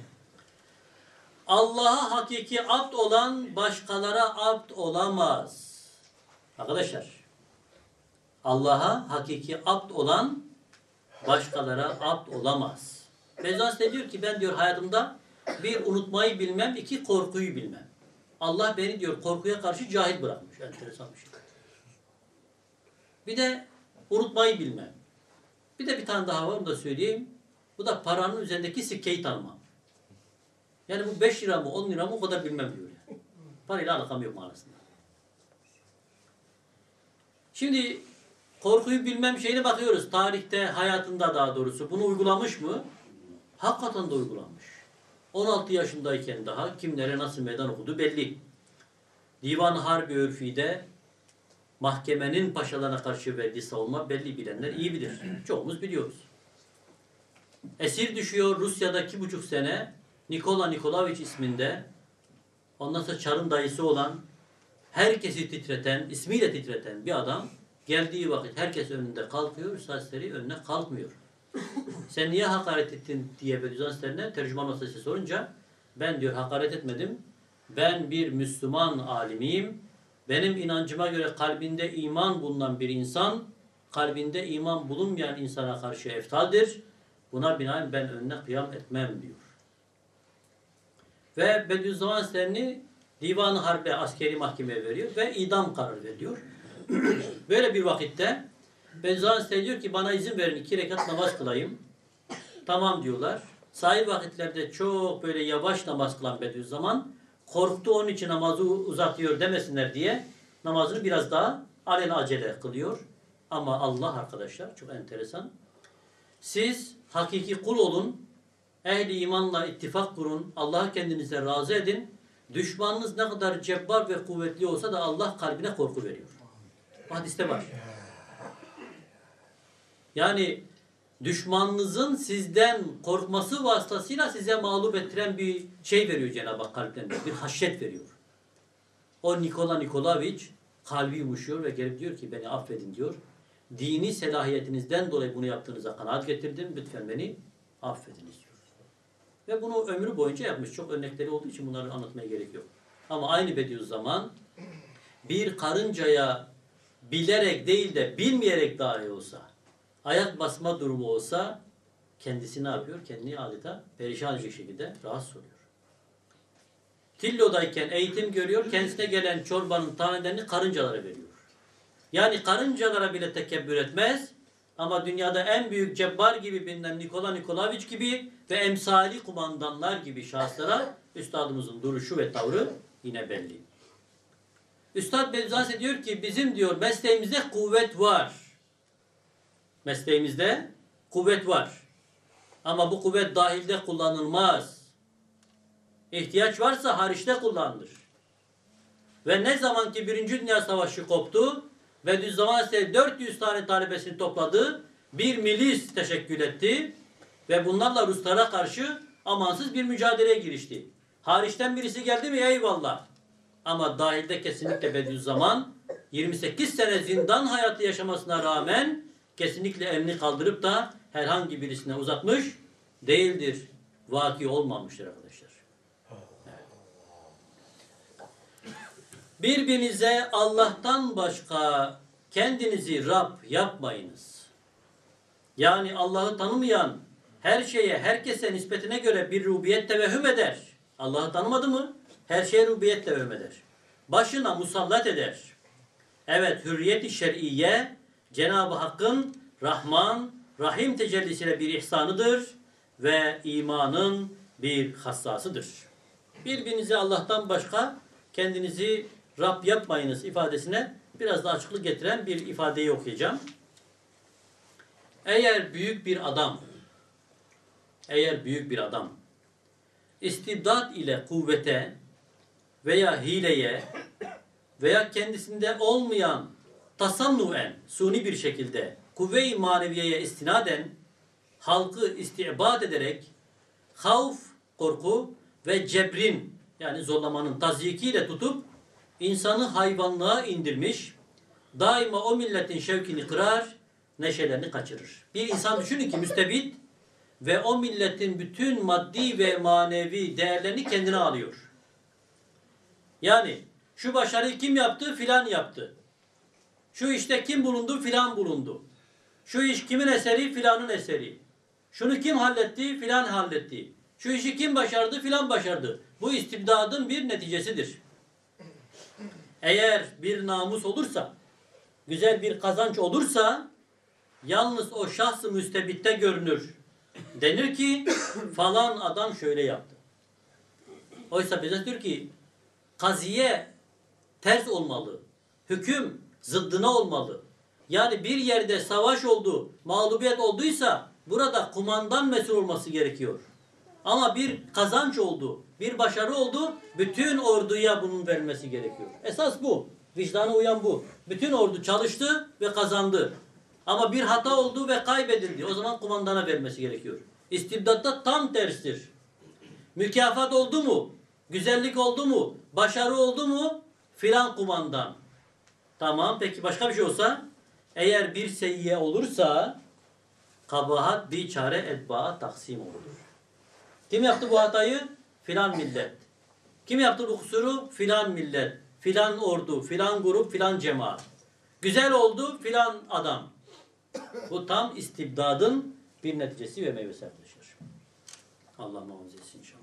Allah'a hakiki abd olan başkalara abd olamaz. Arkadaşlar, Allah'a hakiki abd olan başkalara abd olamaz. Mevzans de diyor ki ben diyor hayatımda bir unutmayı bilmem, iki korkuyu bilmem. Allah beni diyor korkuya karşı cahil bırakmış. Enteresan bir şey. Bir de unutmayı bilmem. Bir de bir tane daha var, onu da söyleyeyim. Bu da paranın üzerindeki sikkeyi tanımam. Yani bu beş lira mı on lira mı o kadar bilmem diyor yani. Parayla alakam yok manasında. Şimdi korkuyu bilmem şeyine bakıyoruz. Tarihte, hayatında daha doğrusu. Bunu uygulamış mı? Hakikaten de uygulanmış. on altı yaşındayken daha kimlere nasıl meydan okudu belli. Divan-ı Harbi Örfi'de mahkemenin paşalarına karşı verdiği savunma belli, bilenler iyi bilir. Çoğumuz biliyoruz. Esir düşüyor Rusya'da iki buçuk sene Nikola Nikolaevich isminde, ondan sonra Çar'ın dayısı olan, herkesi titreten, ismiyle titreten bir adam geldiği vakit herkes önünde kalkıyor, Sarseri önüne kalkmıyor. Sen niye hakaret ettin diye Bediüzzaman'ın tercüman masası sorunca, ben diyor hakaret etmedim, ben bir Müslüman alimiyim, benim inancıma göre kalbinde iman bulunan bir insan, kalbinde iman bulunmayan insana karşı eftaldir, buna binaen ben önüne kıyam etmem diyor. Ve Bediüzzaman Hazretlerini Divan-ı Harbe askeri mahkemeye veriyor ve idam kararı veriyor. Böyle bir vakitte Bediüzzaman Hazretleri diyor ki bana izin verin iki rekat namaz kılayım. Tamam diyorlar. Sahil vakitlerde çok böyle yavaş namaz kılan Bediüzzaman korktu, onun için namazı uzatıyor demesinler diye namazını biraz daha alelacele kılıyor. Ama Allah arkadaşlar çok enteresan. Siz hakiki kul olun, ehli imanla ittifak kurun, Allah'ı kendinize razı edin. Düşmanınız ne kadar cebbar ve kuvvetli olsa da Allah kalbine korku veriyor. Hadiste var. Yani düşmanınızın sizden korkması vasıtasıyla size mağlup ettiren bir şey veriyor Cenab-ı Hak kalplerine. Bir haşyet veriyor. O Nikola Nikolaviç kalbi yumuşuyor ve gelip diyor ki beni affedin diyor. Dini selahiyetinizden dolayı bunu yaptığınıza kanaat getirdim. Lütfen beni affediniz diyor. Ve bunu ömrü boyunca yapmış. Çok örnekleri olduğu için bunları anlatmaya gerek yok. Ama aynı Bediüzzaman bir karıncaya bilerek değil de bilmeyerek dahi olsa, ayak basma durumu olsa kendisi ne yapıyor? Kendini adeta perişan edecek şekilde rahatsız oluyor. Tillo'dayken eğitim görüyor, kendisine gelen çorbanın tanelerini karıncalara veriyor. Yani karıncalara bile tekebbür etmez ama dünyada en büyük cebbar gibi bilinen Nikola Nikolaviç gibi ve emsali kumandanlar gibi şahıslara üstadımızın duruşu ve tavrı yine belli. Üstad Bediüzzaman diyor ki bizim diyor mesleğimizde kuvvet var. Mesleğimizde kuvvet var. Ama bu kuvvet dahilde kullanılmaz. İhtiyaç varsa hariçte kullanılır. Ve ne zaman ki Birinci Dünya Savaşı koptu, Bediüzzaman ise dört yüz tane talebesini topladı, bir milis teşekkül etti ve bunlarla Ruslara karşı amansız bir mücadeleye girişti. Hariçten birisi geldi mi eyvallah. Ama dahilde kesinlikle Bediüzzaman yirmi sekiz sene zindan hayatı yaşamasına rağmen kesinlikle elini kaldırıp da herhangi birisine uzatmış değildir. Vaki olmamıştır arkadaşlar. Birbirinize Allah'tan başka kendinizi Rab yapmayınız. Yani Allah'ı tanımayan her şeye, herkese nispetine göre bir rububiyet tevehhüm eder. Allah'ı tanımadı mı? Her şeye rububiyet tevehhüm eder. Başına musallat eder. Evet, hürriyet-i şer'iye Cenab-ı Hakk'ın Rahman, Rahim tecellisiyle bir ihsanıdır ve imanın bir hassasıdır. Birbirinize Allah'tan başka kendinizi Rab yapmayınız ifadesine biraz da açıklık getiren bir ifadeyi okuyacağım. Eğer büyük bir adam, eğer büyük bir adam istibdat ile kuvvete veya hileye veya kendisinde olmayan tasannuen, suni bir şekilde kuvve-i maneviyeye istinaden halkı istibat ederek havf, korku ve cebrin yani zorlamanın tazyikiyle tutup insanı hayvanlığa indirmiş, daima o milletin şevkini kırar, neşelerini kaçırır. Bir insan düşünün ki müstebid ve o milletin bütün maddi ve manevi değerlerini kendine alıyor. Yani şu başarıyı kim yaptı? Filan yaptı. Şu işte kim bulundu? Filan bulundu. Şu iş kimin eseri? Filanın eseri. Şunu kim halletti? Filan halletti. Şu işi kim başardı? Filan başardı. Bu istibdadın bir neticesidir. Eğer bir namus olursa, güzel bir kazanç olursa, yalnız o şahs-ı müstebitte görünür. Denir ki, falan adam şöyle yaptı. Oysa bize diyor ki, kaziye ters olmalı. Hüküm zıddına olmalı. Yani bir yerde savaş oldu, mağlubiyet olduysa, burada kumandan mesul olması gerekiyor. Ama bir kazanç oldu, bir başarı oldu, bütün orduya bunun verilmesi gerekiyor. Esas bu. Vicdana uyan bu. Bütün ordu çalıştı ve kazandı. Ama bir hata oldu ve kaybedildi. O zaman kumandana vermesi gerekiyor. İstibdatta tam terstir. Mükafat oldu mu? Güzellik oldu mu? Başarı oldu mu? Filan kumandan. Tamam, peki başka bir şey olsa? Eğer bir seyyiye olursa kabahat bir çare etbağa taksim olur. Kim yaptı bu hatayı? Filan millet. Kim yaptı bu kusuru? Filan millet. Filan ordu, filan grup, filan cemaat. Güzel oldu filan adam. Bu tam istibdadın bir neticesi ve meyvesi arkadaşlar. Allah muhafaza etsin inşallah.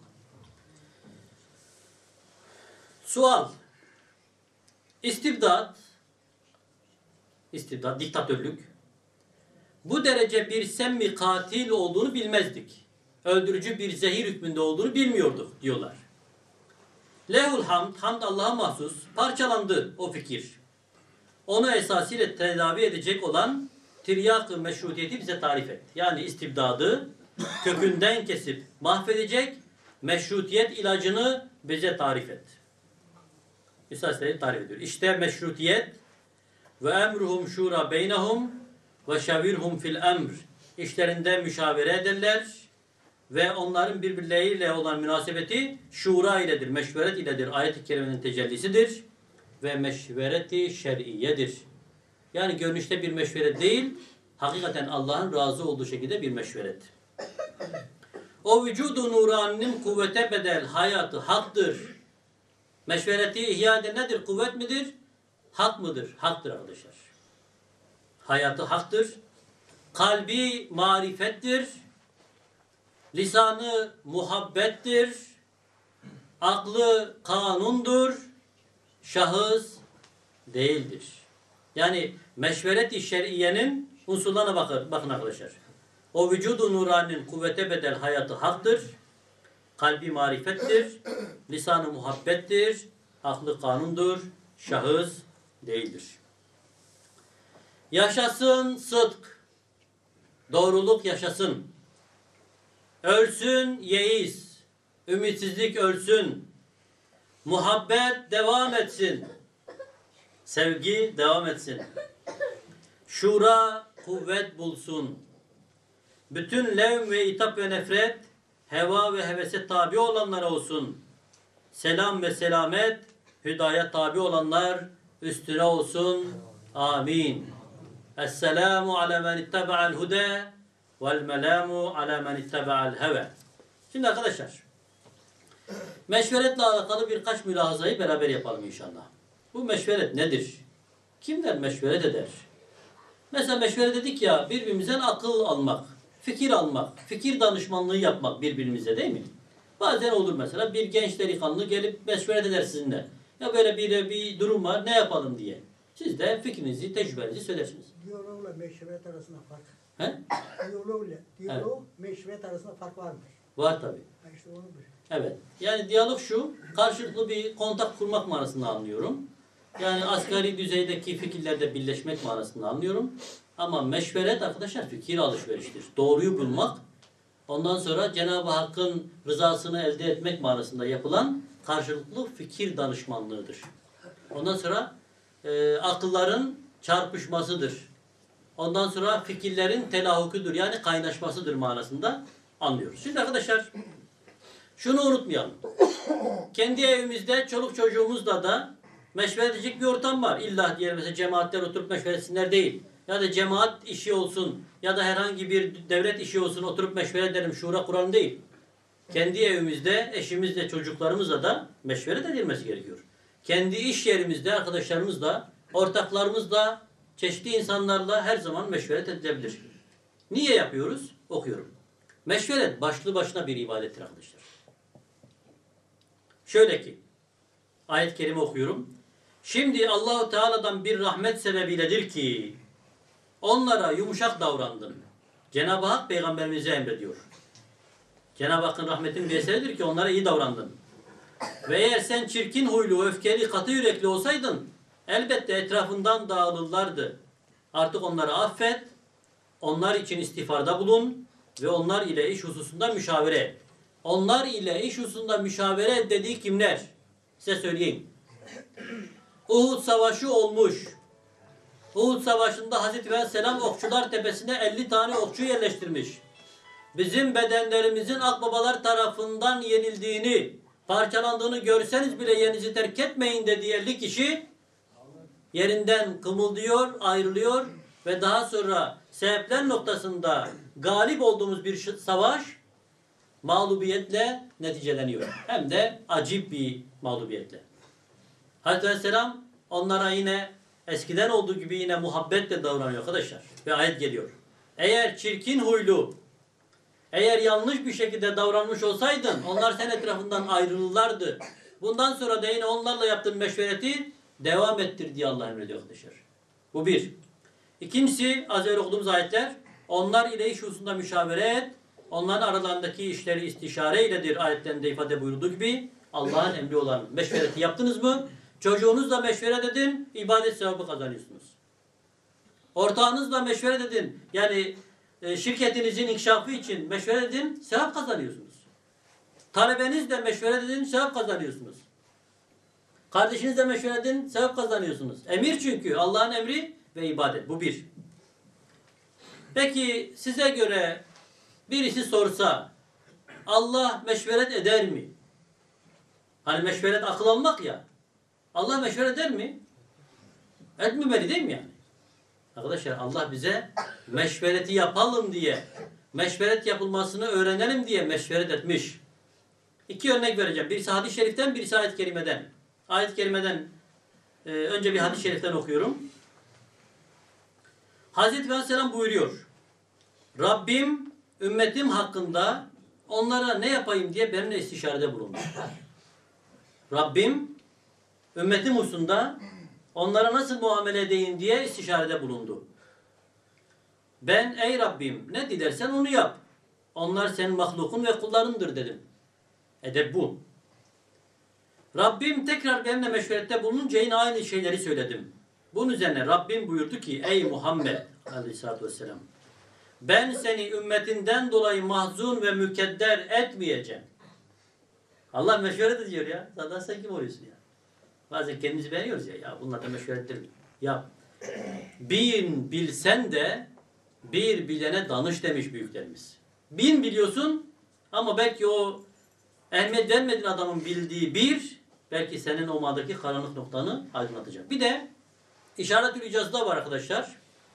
Sual. İstibdat, istibdat, diktatörlük. Bu derece bir semmi katil olduğunu bilmezdik. Öldürücü bir zehir hükmünde olduğunu bilmiyorduk diyorlar. Lehul hamd, hamd Allah'a mahsus, parçalandı o fikir. Onu esasıyla tedavi edecek olan tiryak-ı meşrutiyeti bize tarif etti. Yani istibdadı kökünden kesip mahvedecek meşrutiyet ilacını bize tarif etti. Esasıyla tarif ediyor. İşte meşrutiyet ve emruhum şura beynehum ve şavirhum fil emr işlerinde müşavere ederler ve onların birbirleriyle olan münasebeti şura iledir, meşveret iledir. Ayet-i kerimenin tecellisidir ve meşvereti şer'iyedir. Yani görünüşte bir meşveret değil, hakikaten Allah'ın razı olduğu şekilde bir meşveret. O vücudu nuraninin kuvvete bedel hayatı haktır. Meşvereti ihya eden nedir? Kuvvet midir? Hak mıdır? Haktır arkadaşlar. Hayatı haktır. Kalbi marifettir. Lisanı muhabbettir. Aklı kanundur. Şahıs değildir. Yani meşveret-i şer'iyenin unsurlarına bakın, bakın arkadaşlar. O vücudu nuraninin kuvvete bedel hayatı haktır. Kalbi marifettir. Lisanı muhabbettir. Aklı kanundur. Şahıs değildir. Yaşasın sıdk. Doğruluk yaşasın. Ölsün yeis. Ümitsizlik ölsün. Muhabbet devam etsin. Sevgi devam etsin. Şura kuvvet bulsun. Bütün levm ve itap ve nefret heva ve hevese tabi olanlara olsun. Selam ve selamet hüdaya tabi olanlar üstüne olsun. Amin. Esselamu ala men ittaba'al huda vel melamu ala men ittaba'al heve. Şimdi arkadaşlar, meşveretle alakalı birkaç mülahazayı beraber yapalım inşallah. Bu meşveret nedir? Kimler meşveret eder? Mesela meşveret dedik ya, birbirimizden akıl almak, fikir almak, fikir danışmanlığı yapmak birbirimize, değil mi? Bazen olur mesela bir genç delikanlı gelip meşveret eder sizinle. Ya böyle bir, bir durum var, ne yapalım diye. Siz de fikrinizi, tecrübenizi söylersiniz. Diyalogla meşveret arasında fark. He? Diyalogla, diyalog evet. Meşveret arasında fark var mı? Var tabii. Ha işte onu bir. Evet. Yani diyalog şu, karşılıklı bir kontak kurmak manasında anlıyorum. Yani asgari düzeydeki fikirlerde birleşmek manasında anlıyorum. Ama meşveret arkadaşlar fikir alışveriştir. Doğruyu bulmak, ondan sonra Cenab-ı Hakk'ın rızasını elde etmek manasında yapılan karşılıklı fikir danışmanlığıdır. Ondan sonra e, akılların çarpışmasıdır. Ondan sonra fikirlerin telahukudur. Yani kaynaşmasıdır manasında anlıyoruz. Şimdi arkadaşlar şunu unutmayalım. Kendi evimizde çoluk çocuğumuzla da meşveret edecek bir ortam var. İlla diyelim mesela cemaatler oturup meşveret etsinler değil. Ya da cemaat işi olsun ya da herhangi bir devlet işi olsun oturup meşveret edelim, şura kuralım değil. Kendi evimizde eşimizle çocuklarımızla da meşveret edilmesi gerekiyor. Kendi iş yerimizde arkadaşlarımızla, ortaklarımızla, çeşitli insanlarla her zaman meşveret edilebilir. Niye yapıyoruz? Okuyorum. Meşveret başlı başına bir ibadettir arkadaşlar. Şöyle ki, ayet-i kerime okuyorum. Şimdi Allahu Teala'dan bir rahmet sebebiyledir ki onlara yumuşak davrandın. Cenab-ı Hak peygamberimize emrediyor. Cenab-ı Hakk'ın rahmetinin bir eseridir ki onlara iyi davrandın. Ve eğer sen çirkin huylu, öfkeli, katı yürekli olsaydın elbette etrafından dağılırlardı. Artık onları affet, onlar için istiğfarda bulun ve onlar ile iş hususunda müşavere et. Onlar ile iş hususunda müşavere et dediği kimler? Size söyleyeyim. Uhud Savaşı olmuş. Uhud Savaşı'nda Hazreti Aleyhisselam okçular tepesine elli tane okçu yerleştirmiş. Bizim bedenlerimizin akbabalar tarafından yenildiğini, parçalandığını görseniz bile yerinizi terk etmeyin dediği elli kişi yerinden kımıldıyor, ayrılıyor ve daha sonra sebepler noktasında galip olduğumuz bir savaş mağlubiyetle neticeleniyor. Hem de acip bir mağlubiyetle. Hazreti Aleyhisselam onlara yine eskiden olduğu gibi yine muhabbetle davranıyor arkadaşlar. Ve ayet geliyor. Eğer çirkin huylu, eğer yanlış bir şekilde davranmış olsaydın onlar sen etrafından ayrılırlardı. Bundan sonra da yine onlarla yaptığın meşvereti devam ettir diye Allah emrediyor arkadaşlar. Bu bir. İkincisi az önce okuduğumuz ayetler. Onlar ile iş hususunda müşavere et. Onların aralarındaki işleri istişare iledir. Ayetlerinde ifade buyurduğu gibi Allah'ın emri olan meşvereti yaptınız mı? Çocuğunuzla meşveret edin. İbadet sevabı kazanıyorsunuz. Ortağınızla meşveret edin. Yani e, şirketinizin inkişafı için meşveret edin. Sevap kazanıyorsunuz. Talebenizle meşveret edin. Sevap kazanıyorsunuz. Kardeşinizle meşveret edin. Sevap kazanıyorsunuz. Emir çünkü. Allah'ın emri ve ibadet. Bu bir. Peki size göre birisi sorsa Allah meşveret eder mi? Hani meşveret akıl almak ya. Allah meşveret eder mi? Etmemeli değil mi yani? Arkadaşlar Allah bize meşvereti yapalım diye, meşveret yapılmasını öğrenelim diye meşveret etmiş. İki örnek vereceğim. Birisi hadis-i şeriften, birisi ayet-i kerimeden. Ayet-i kerimeden e, önce bir hadis-i şeriften okuyorum. Hazreti Aleyhisselam buyuruyor. Rabbim ümmetim hakkında onlara ne yapayım diye benimle istişarede bulundu. Rabbim ümmetim hususunda onlara nasıl muamele edeyim diye istişarede bulundu. Ben ey Rabbim ne dilersen onu yap. Onlar senin mahlukun ve kullarındır dedim. Edep bu. Rabbim tekrar benimle meşverette bulununca yine aynı şeyleri söyledim. Bunun üzerine Rabbim buyurdu ki ey Muhammed aleyhissalatü vesselam ben seni ümmetinden dolayı mahzun ve mükedder etmeyeceğim. Allah meşveret ediyor ya. Zaten sen kim oluyorsun ya? Bazen kendimizi veriyoruz ya. Ya bunlar da meşverettir. Ya bin bilsen de bir bilene danış demiş büyüklerimiz. Bin biliyorsun ama belki o ehemmiyet vermediğin adamın bildiği bir belki senin o madaki karanlık noktanı aydınlatacak. Bir de işaret-ül icazda var arkadaşlar.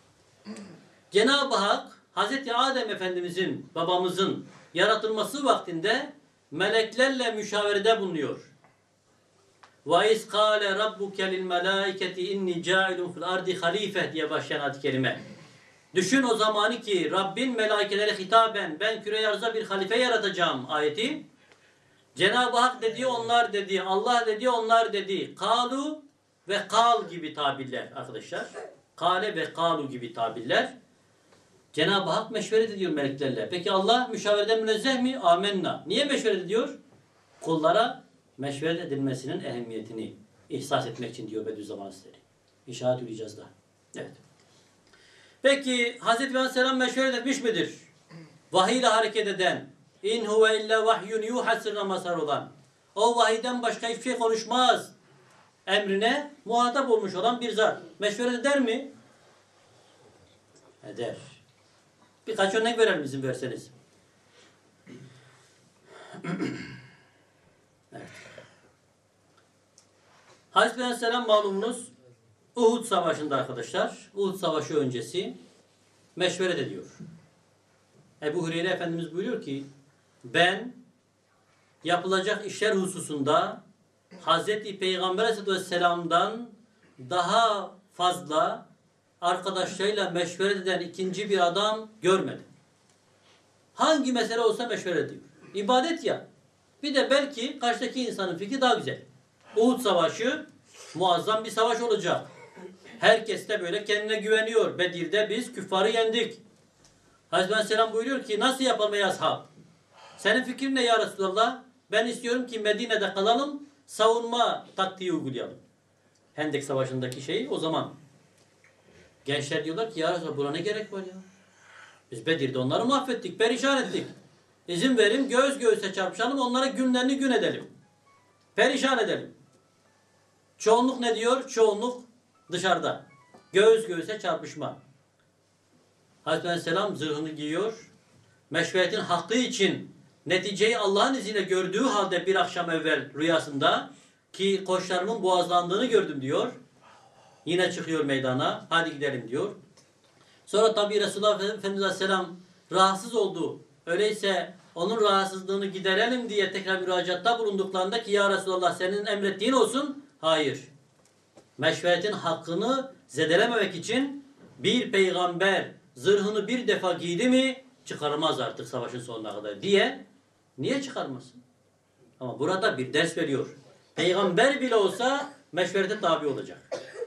Cenab-ı Hak Hazreti Adem Efendimizin, babamızın yaratılması vaktinde meleklerle müşaverede bulunuyor. وَاِذْ قَالَ رَبُّكَ لِلْمَلَائِكَةِ اِنِّي جَاعِلٌ فِي الْاَرْضِ خَلِيفَةً diye başlayan ayet-i kerime. Düşün o zamanı ki Rabbin melaikeleri hitaben ben küre arza bir halife yaratacağım ayeti. Cenab-ı Hak dedi, onlar dedi, Allah dedi, onlar dedi. Kalu ve kal gibi tabirler arkadaşlar. Kale ve kalu gibi tabirler. Cenab-ı Hak meşveret ediyor meleklerle. Peki Allah müşavereden münezzeh mi? Amenna. Niye meşveret ediyor? Kullara meşveret edilmesinin ehemmiyetini ihsas etmek için diyor Bediüzzaman Hazretleri. İşaret-ül İcaz'da. Evet. Peki Hazreti Aleyhisselam meşveret etmiş midir? Vahiy ile hareket eden, in huve illa vahyun yuha sırrına mazhar olan, o vahiyden başka hiçbir şey konuşmaz emrine muhatap olmuş olan bir zat. Meşveret eder mi? Eder. Birkaç örnek verelim izin verseniz. Evet. Hazreti Aleyhisselam malumunuz Uhud Savaşı'nda arkadaşlar, Uhud Savaşı öncesi meşveret ediyor. Ebu Hureyre Efendimiz buyuruyor ki ben yapılacak işler hususunda Hazreti Peygamber Aleyhisselam'dan daha fazla arkadaşlarıyla meşveret eden ikinci bir adam görmedim. Hangi mesele olsa meşveret ediyor. İbadet ya. Bir de belki karşıdaki insanın fikri daha güzel. Uhud Savaşı muazzam bir savaş olacak. Herkes de böyle kendine güveniyor. Bedir'de biz küffarı yendik. Hazreti Aleyhisselam buyuruyor ki nasıl yapalım ey ashab? Senin fikrin ne ya Resulallah? Ben istiyorum ki Medine'de kalalım, savunma taktiği uygulayalım. Hendek Savaşı'ndaki şeyi o zaman. Gençler diyorlar ki ya Resulallah buna ne gerek var ya? Biz Bedir'de onları mahvettik, perişan ettik. İzin verin göğüs göğüse çarpışalım, onlara günlerini gün edelim. Perişan edelim. Çoğunluk ne diyor? Çoğunluk dışarıda. Göğüs göğüse çarpışma. Hazreti Aleyhisselam zırhını giyiyor. Meşveretin hakkı için neticeyi Allah'ın izniyle gördüğü halde bir akşam evvel rüyasında ki koçlarımın boğazlandığını gördüm diyor. Yine çıkıyor meydana. Hadi gidelim diyor. Sonra tabi Resulullah Efendimiz Aleyhisselam rahatsız oldu. Öyleyse onun rahatsızlığını giderelim diye tekrar müracaatta bulunduklarında ki ya Resulallah senin emrettiğin olsun. Hayır. Meşveretin hakkını zedelememek için bir peygamber zırhını bir defa giydi mi çıkarmaz artık savaşın sonuna kadar diye. Niye çıkarmasın? Ama burada bir ders veriyor. Peygamber bile olsa meşverete tabi olacak.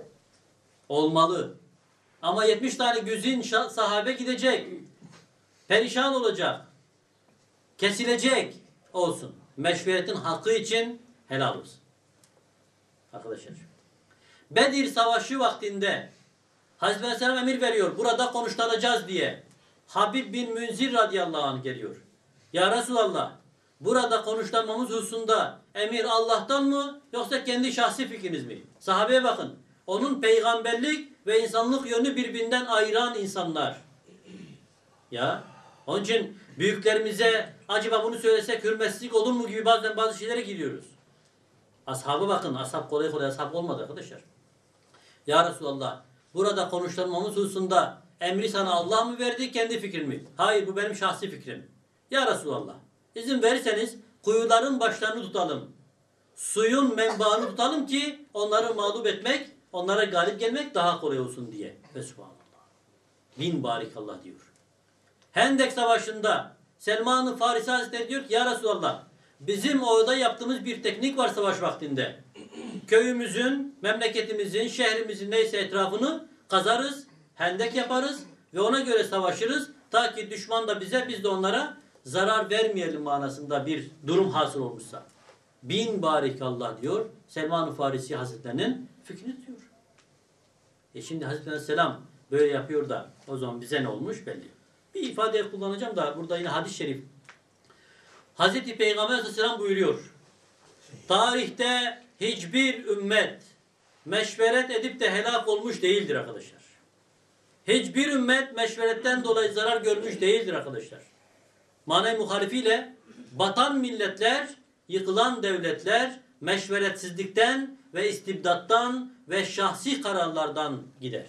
Olmalı. Ama yetmiş tane güzin sahabe gidecek. Perişan olacak. Kesilecek olsun. Meşveretin hakkı için helal olsun. Arkadaşlar. Bedir Savaşı vaktinde Hazreti Aleyhisselam emir veriyor. Burada konuşlanacağız diye. Habib bin Münzir radıyallahu anh geliyor. Ya Resulallah burada konuşlanmamız hususunda emir Allah'tan mı yoksa kendi şahsi fikriniz mi? Sahabeye bakın. Onun peygamberlik ve insanlık yönü birbirinden ayıran insanlar. Ya. Onun için büyüklerimize acaba bunu söylesek hürmetsizlik olur mu gibi bazen bazı şeylere gidiyoruz. Ashabı bakın. Ashab kolay kolay ashab olmadı arkadaşlar. Ya Resulallah, burada konuşlanmamız hususunda emri sana Allah mı verdi, kendi fikrin mi? Hayır, bu benim şahsi fikrim. Ya Resulallah, izin verirseniz kuyuların başlarını tutalım. Suyun menbaını tutalım ki onları mağlup etmek, onlara galip gelmek daha kolay olsun diye. Ve subhanallah. Bin barikallah diyor. Hendek Savaşı'nda Selman-ı Farisi Hazretleri diyor ki ya Resulallah, bizim orada yaptığımız bir teknik var savaş vaktinde. Köyümüzün, memleketimizin, şehrimizin neyse etrafını kazarız, hendek yaparız ve ona göre savaşırız. Ta ki düşman da bize, biz de onlara zarar vermeyelim manasında bir durum hasıl olmuşsa. Bin barikallah diyor Selman-ı Farisi Hazretlerinin fikrini diyor. E şimdi Hazreti Aleyhisselam böyle yapıyor da o zaman bize ne olmuş belli. Bir ifade kullanacağım da burada yine hadis-i şerif. Hazreti Peygamber Aleyhisselam buyuruyor. Tarihte hiçbir ümmet meşveret edip de helak olmuş değildir arkadaşlar. Hiçbir ümmet meşveretten dolayı zarar görmüş değildir arkadaşlar. Mane muhalifiyle batan milletler, yıkılan devletler meşveretsizlikten ve istibdattan ve şahsi kararlardan gider.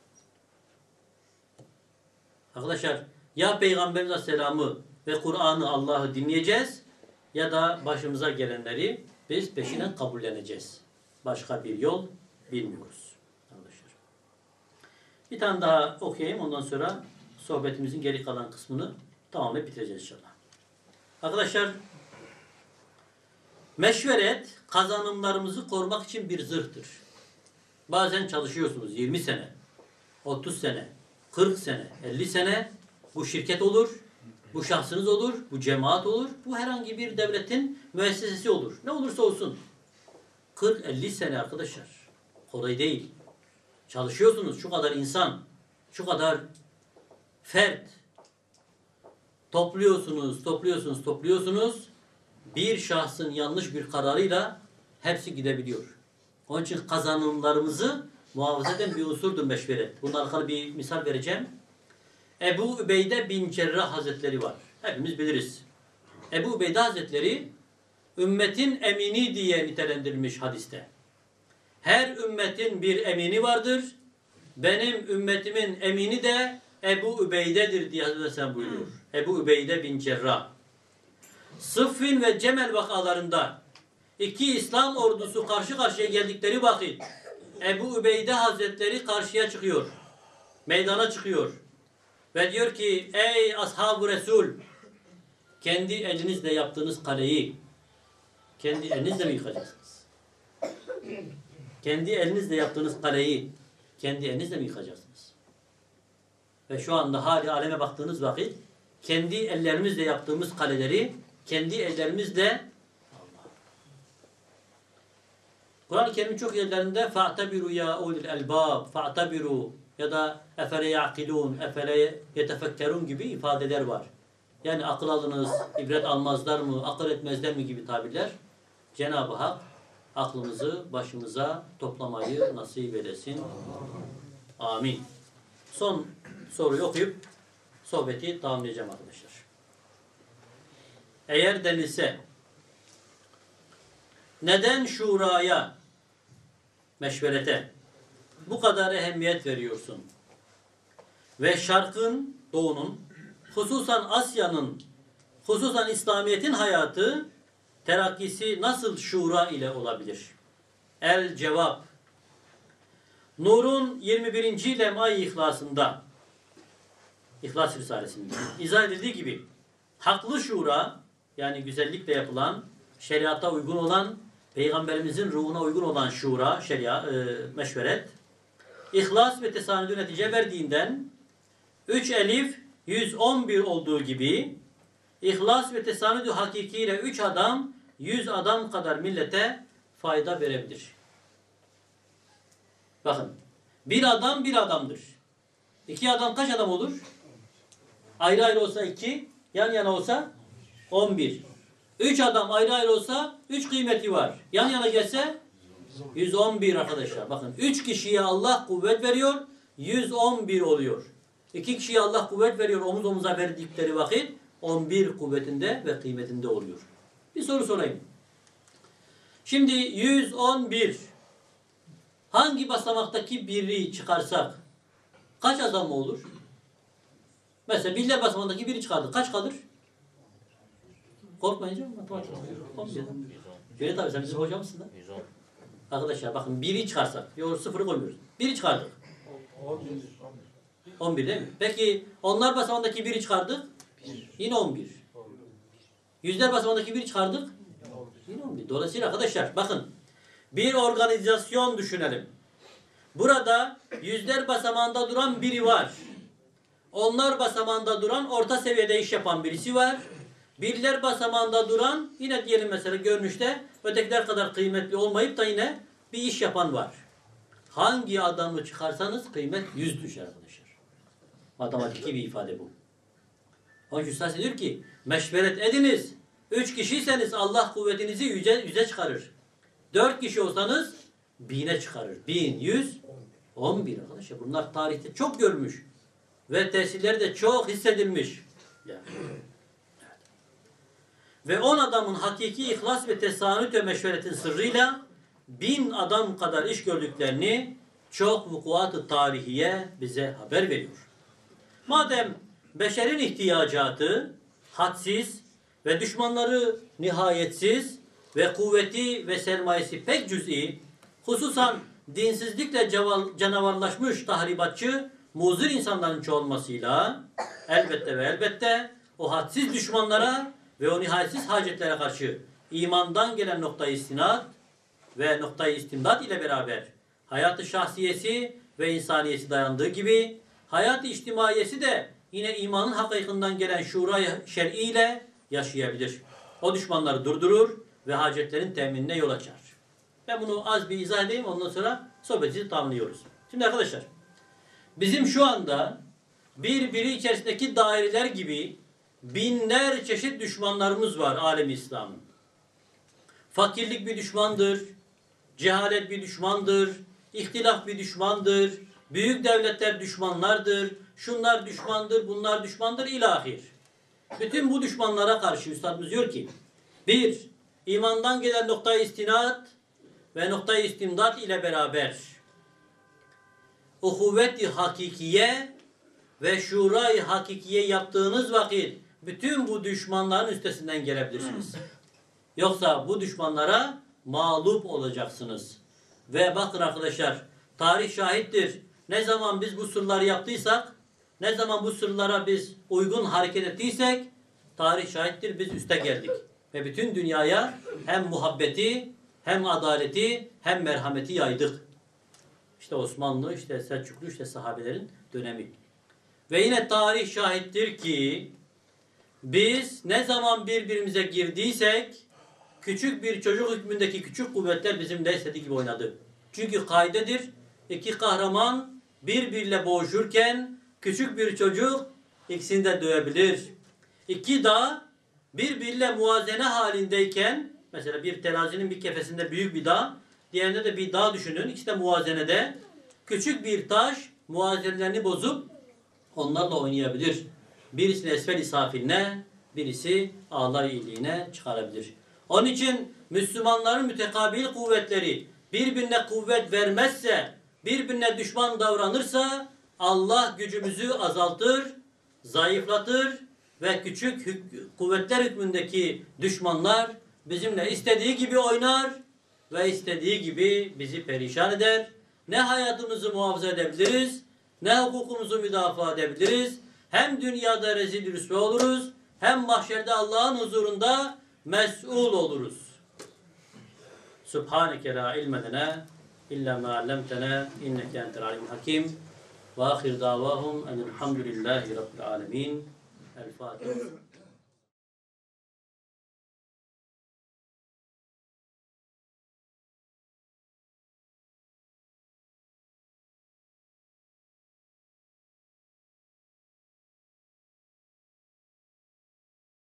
Arkadaşlar ya Peygamberimiz Aleyhisselam'ı ve Kur'an'ı Allah'ı dinleyeceğiz ya da başımıza gelenleri biz peşinden kabulleneceğiz. Başka bir yol bilmiyoruz. Arkadaşlar. Bir tane daha okuyayım. Ondan sonra sohbetimizin geri kalan kısmını tamamen bitireceğiz inşallah. Arkadaşlar meşveret kazanımlarımızı korumak için bir zırhtır. Bazen çalışıyorsunuz yirmi sene, otuz sene, kırk sene, elli sene bu şirket olur, bu şahsınız olur, bu cemaat olur, bu herhangi bir devletin müessesesi olur. Ne olursa olsun. kırk elli sene arkadaşlar. Kolay değil. Çalışıyorsunuz şu kadar insan, şu kadar fert. Topluyorsunuz, topluyorsunuz, topluyorsunuz. Bir şahsın yanlış bir kararıyla hepsi gidebiliyor. Onun için kazanımlarımızı muhafaza eden bir unsurdur meşveret. Bununla alakalı bir misal vereceğim. Ebu Übeyde bin Cerrah Hazretleri var. Hepimiz biliriz. Ebu Übeyde Hazretleri ümmetin emini diye nitelendirilmiş hadiste. Her ümmetin bir emini vardır. Benim ümmetimin emini de Ebu Übeyde'dir diye Hazreti Aleyhisselam buyuruyor. Ebu Übeyde bin Cerrah. Sıffin ve Cemel vakalarında iki İslam ordusu karşı karşıya geldikleri vakit Ebu Übeyde Hazretleri karşıya çıkıyor. Meydana çıkıyor. Ve diyor ki ey ashab-ı Resul, kendi elinizle yaptığınız kaleyi kendi elinizle mi yıkacaksınız? Kendi elinizle yaptığınız kaleyi kendi elinizle mi yıkacaksınız? Ve şu anda hali aleme baktığınız vakit kendi ellerimizle yaptığımız kaleleri kendi ellerimizle Kur'an-ı Kerim'in çok yerlerinde fa'tabiru ya ulil elbab, fa'tabiru ya da efele ya'kilun, efele yetefekkerun gibi ifadeler var. Yani akıl alınız, ibret almazlar mı, akıl etmezler mi gibi tabirler. Cenab-ı Hak aklımızı başımıza toplamayı nasip edesin. Amin. Son soruyu okuyup sohbeti tamamlayacağım arkadaşlar. Eğer denilse neden şuraya, meşverete bu kadar ehemmiyet veriyorsun? Ve Şark'ın, Doğu'nun, hususan Asya'nın, hususan İslamiyet'in hayatı, terakkisi nasıl şura ile olabilir? El cevap. Nur'un yirmi birinci lem'ay ihlasında, İhlas Risalesi'nde izah edildiği gibi haklı şura, yani güzellikle yapılan, şeriata uygun olan, Peygamberimizin ruhuna uygun olan şura, şeria, e, meşveret, İhlas ve tesanüdü netice verdiğinden üç elif yüz on bir olduğu gibi İhlas ve tesanüdü hakikiyle üç adam yüz adam kadar millete fayda verebilir. Bakın, bir adam bir adamdır. İki adam kaç adam olur? Ayrı ayrı olsa iki, yan yana olsa on bir. Üç adam ayrı ayrı olsa üç kıymeti var. Yan yana gelse yüz on bir arkadaşlar. Bakın üç kişiye Allah kuvvet veriyor. yüz on bir oluyor. İki kişiye Allah kuvvet veriyor omuz omuza verdikleri vakit on bir kuvvetinde ve kıymetinde oluyor. Bir soru sorayım. Şimdi yüz on bir hangi basamaktaki biri çıkarsak kaç adam olur? Mesela birler basamağındaki biri çıkardı. Kaç kalır? Korkmayın canım. Matematik. Böyle tabii sen bizim hocamsın da. Arkadaşlar bakın biri çıkarsak. Yok sıfırı koymuyoruz. Biri çıkardık. on bir değil mi? Peki onlar basamağındaki biri çıkardık. Yine on bir. Yüzler basamağındaki biri çıkardık. Yine on bir. Dolayısıyla arkadaşlar bakın. Bir organizasyon düşünelim. Burada yüzler basamağında duran biri var. Onlar basamağında duran orta seviyede iş yapan birisi var. Birler basamağında duran yine diyelim mesela görünüşte ötekiler kadar kıymetli olmayıp da yine bir iş yapan var. Hangi adamı çıkarsanız kıymet yüz düşer arkadaşlar. Matematiki bir ifade bu. Onun için Üstad diyor ki meşveret ediniz. Üç kişiyseniz Allah kuvvetinizi yüze, yüze çıkarır. Dört kişi olsanız bine çıkarır. Bin, yüz, on bir arkadaşlar. Bunlar tarihte çok görmüş. Ve tesirleri de çok hissedilmiş. Yani. Ve on adamın hakiki ihlas ve tesanüt ve meşveretin sırrıyla bin adam kadar iş gördüklerini çok vukuat-ı tarihiye bize haber veriyor. Madem beşerin ihtiyacatı hadsiz ve düşmanları nihayetsiz ve kuvveti ve sermayesi pek cüz'i, hususan dinsizlikle canavarlaşmış tahribatçı, muzır insanların çoğalmasıyla elbette ve elbette o hadsiz düşmanlara ve o nihayetsiz hacetlere karşı imandan gelen noktayı istinad ve noktayı istimdat ile beraber hayat-ı şahsiyesi ve insaniyesi dayandığı gibi hayat-ı içtimaiyesi de yine imanın hakikinden gelen şura şer'i ile yaşayabilir. O düşmanları durdurur ve hacetlerin teminine yol açar. Ben bunu az bir izah edeyim, ondan sonra sohbetimizi tamamlıyoruz. Şimdi arkadaşlar, bizim şu anda birbiri içerisindeki daireler gibi binler çeşit düşmanlarımız var alem-i İslam'ın. Fakirlik bir düşmandır, cehalet bir düşmandır, ihtilaf bir düşmandır, büyük devletler düşmanlardır, şunlar düşmandır, bunlar düşmandır ilahir. Bütün bu düşmanlara karşı Üstadımız diyor ki, bir, imandan gelen noktayı istinad ve noktayı istimdat ile beraber uhuvvet-i hakikiye ve şura-i hakikiye yaptığınız vakit bütün bu düşmanların üstesinden gelebilirsiniz. Yoksa bu düşmanlara mağlup olacaksınız. Ve bakın arkadaşlar, tarih şahittir. Ne zaman biz bu sırları yaptıysak, ne zaman bu sırlara biz uygun hareket ettiysek, tarih şahittir biz üste geldik. Ve bütün dünyaya hem muhabbeti, hem adaleti, hem merhameti yaydık. İşte Osmanlı, işte Selçuklu, işte sahabelerin dönemi. Ve yine tarih şahittir ki, biz ne zaman birbirimize girdiysek, küçük bir çocuk hükmündeki küçük kuvvetler bizimle istediği gibi oynadı. Çünkü kaidedir, iki kahraman birbiriyle boğuşurken, küçük bir çocuk ikisini de dövebilir. İki dağ birbiriyle muvazene halindeyken, mesela bir terazinin bir kefesinde büyük bir dağ, diğerinde de bir dağ düşünün, ikisi de muvazenede. Küçük bir taş muvazenelerini bozup onlarla oynayabilir. Birisini esfel-i safiline, birisi âlâ iyiliğine çıkarabilir. Onun için Müslümanların mütekabil kuvvetleri birbirine kuvvet vermezse, birbirine düşman davranırsa Allah gücümüzü azaltır, zayıflatır ve küçük hük kuvvetler hükmündeki düşmanlar bizimle istediği gibi oynar ve istediği gibi bizi perişan eder. Ne hayatımızı muhafaza edebiliriz, ne hukukumuzu müdafaa edebiliriz. Hem dünyada rezil rüsve oluruz, hem mahşerde Allah'ın huzurunda mes'ul oluruz. Subhaneke la ilme lena illa ma allamtana inneke entel alimul hakim. Ve ahir davahum enelhamdülillahi rabbil alemin. El Fatiha.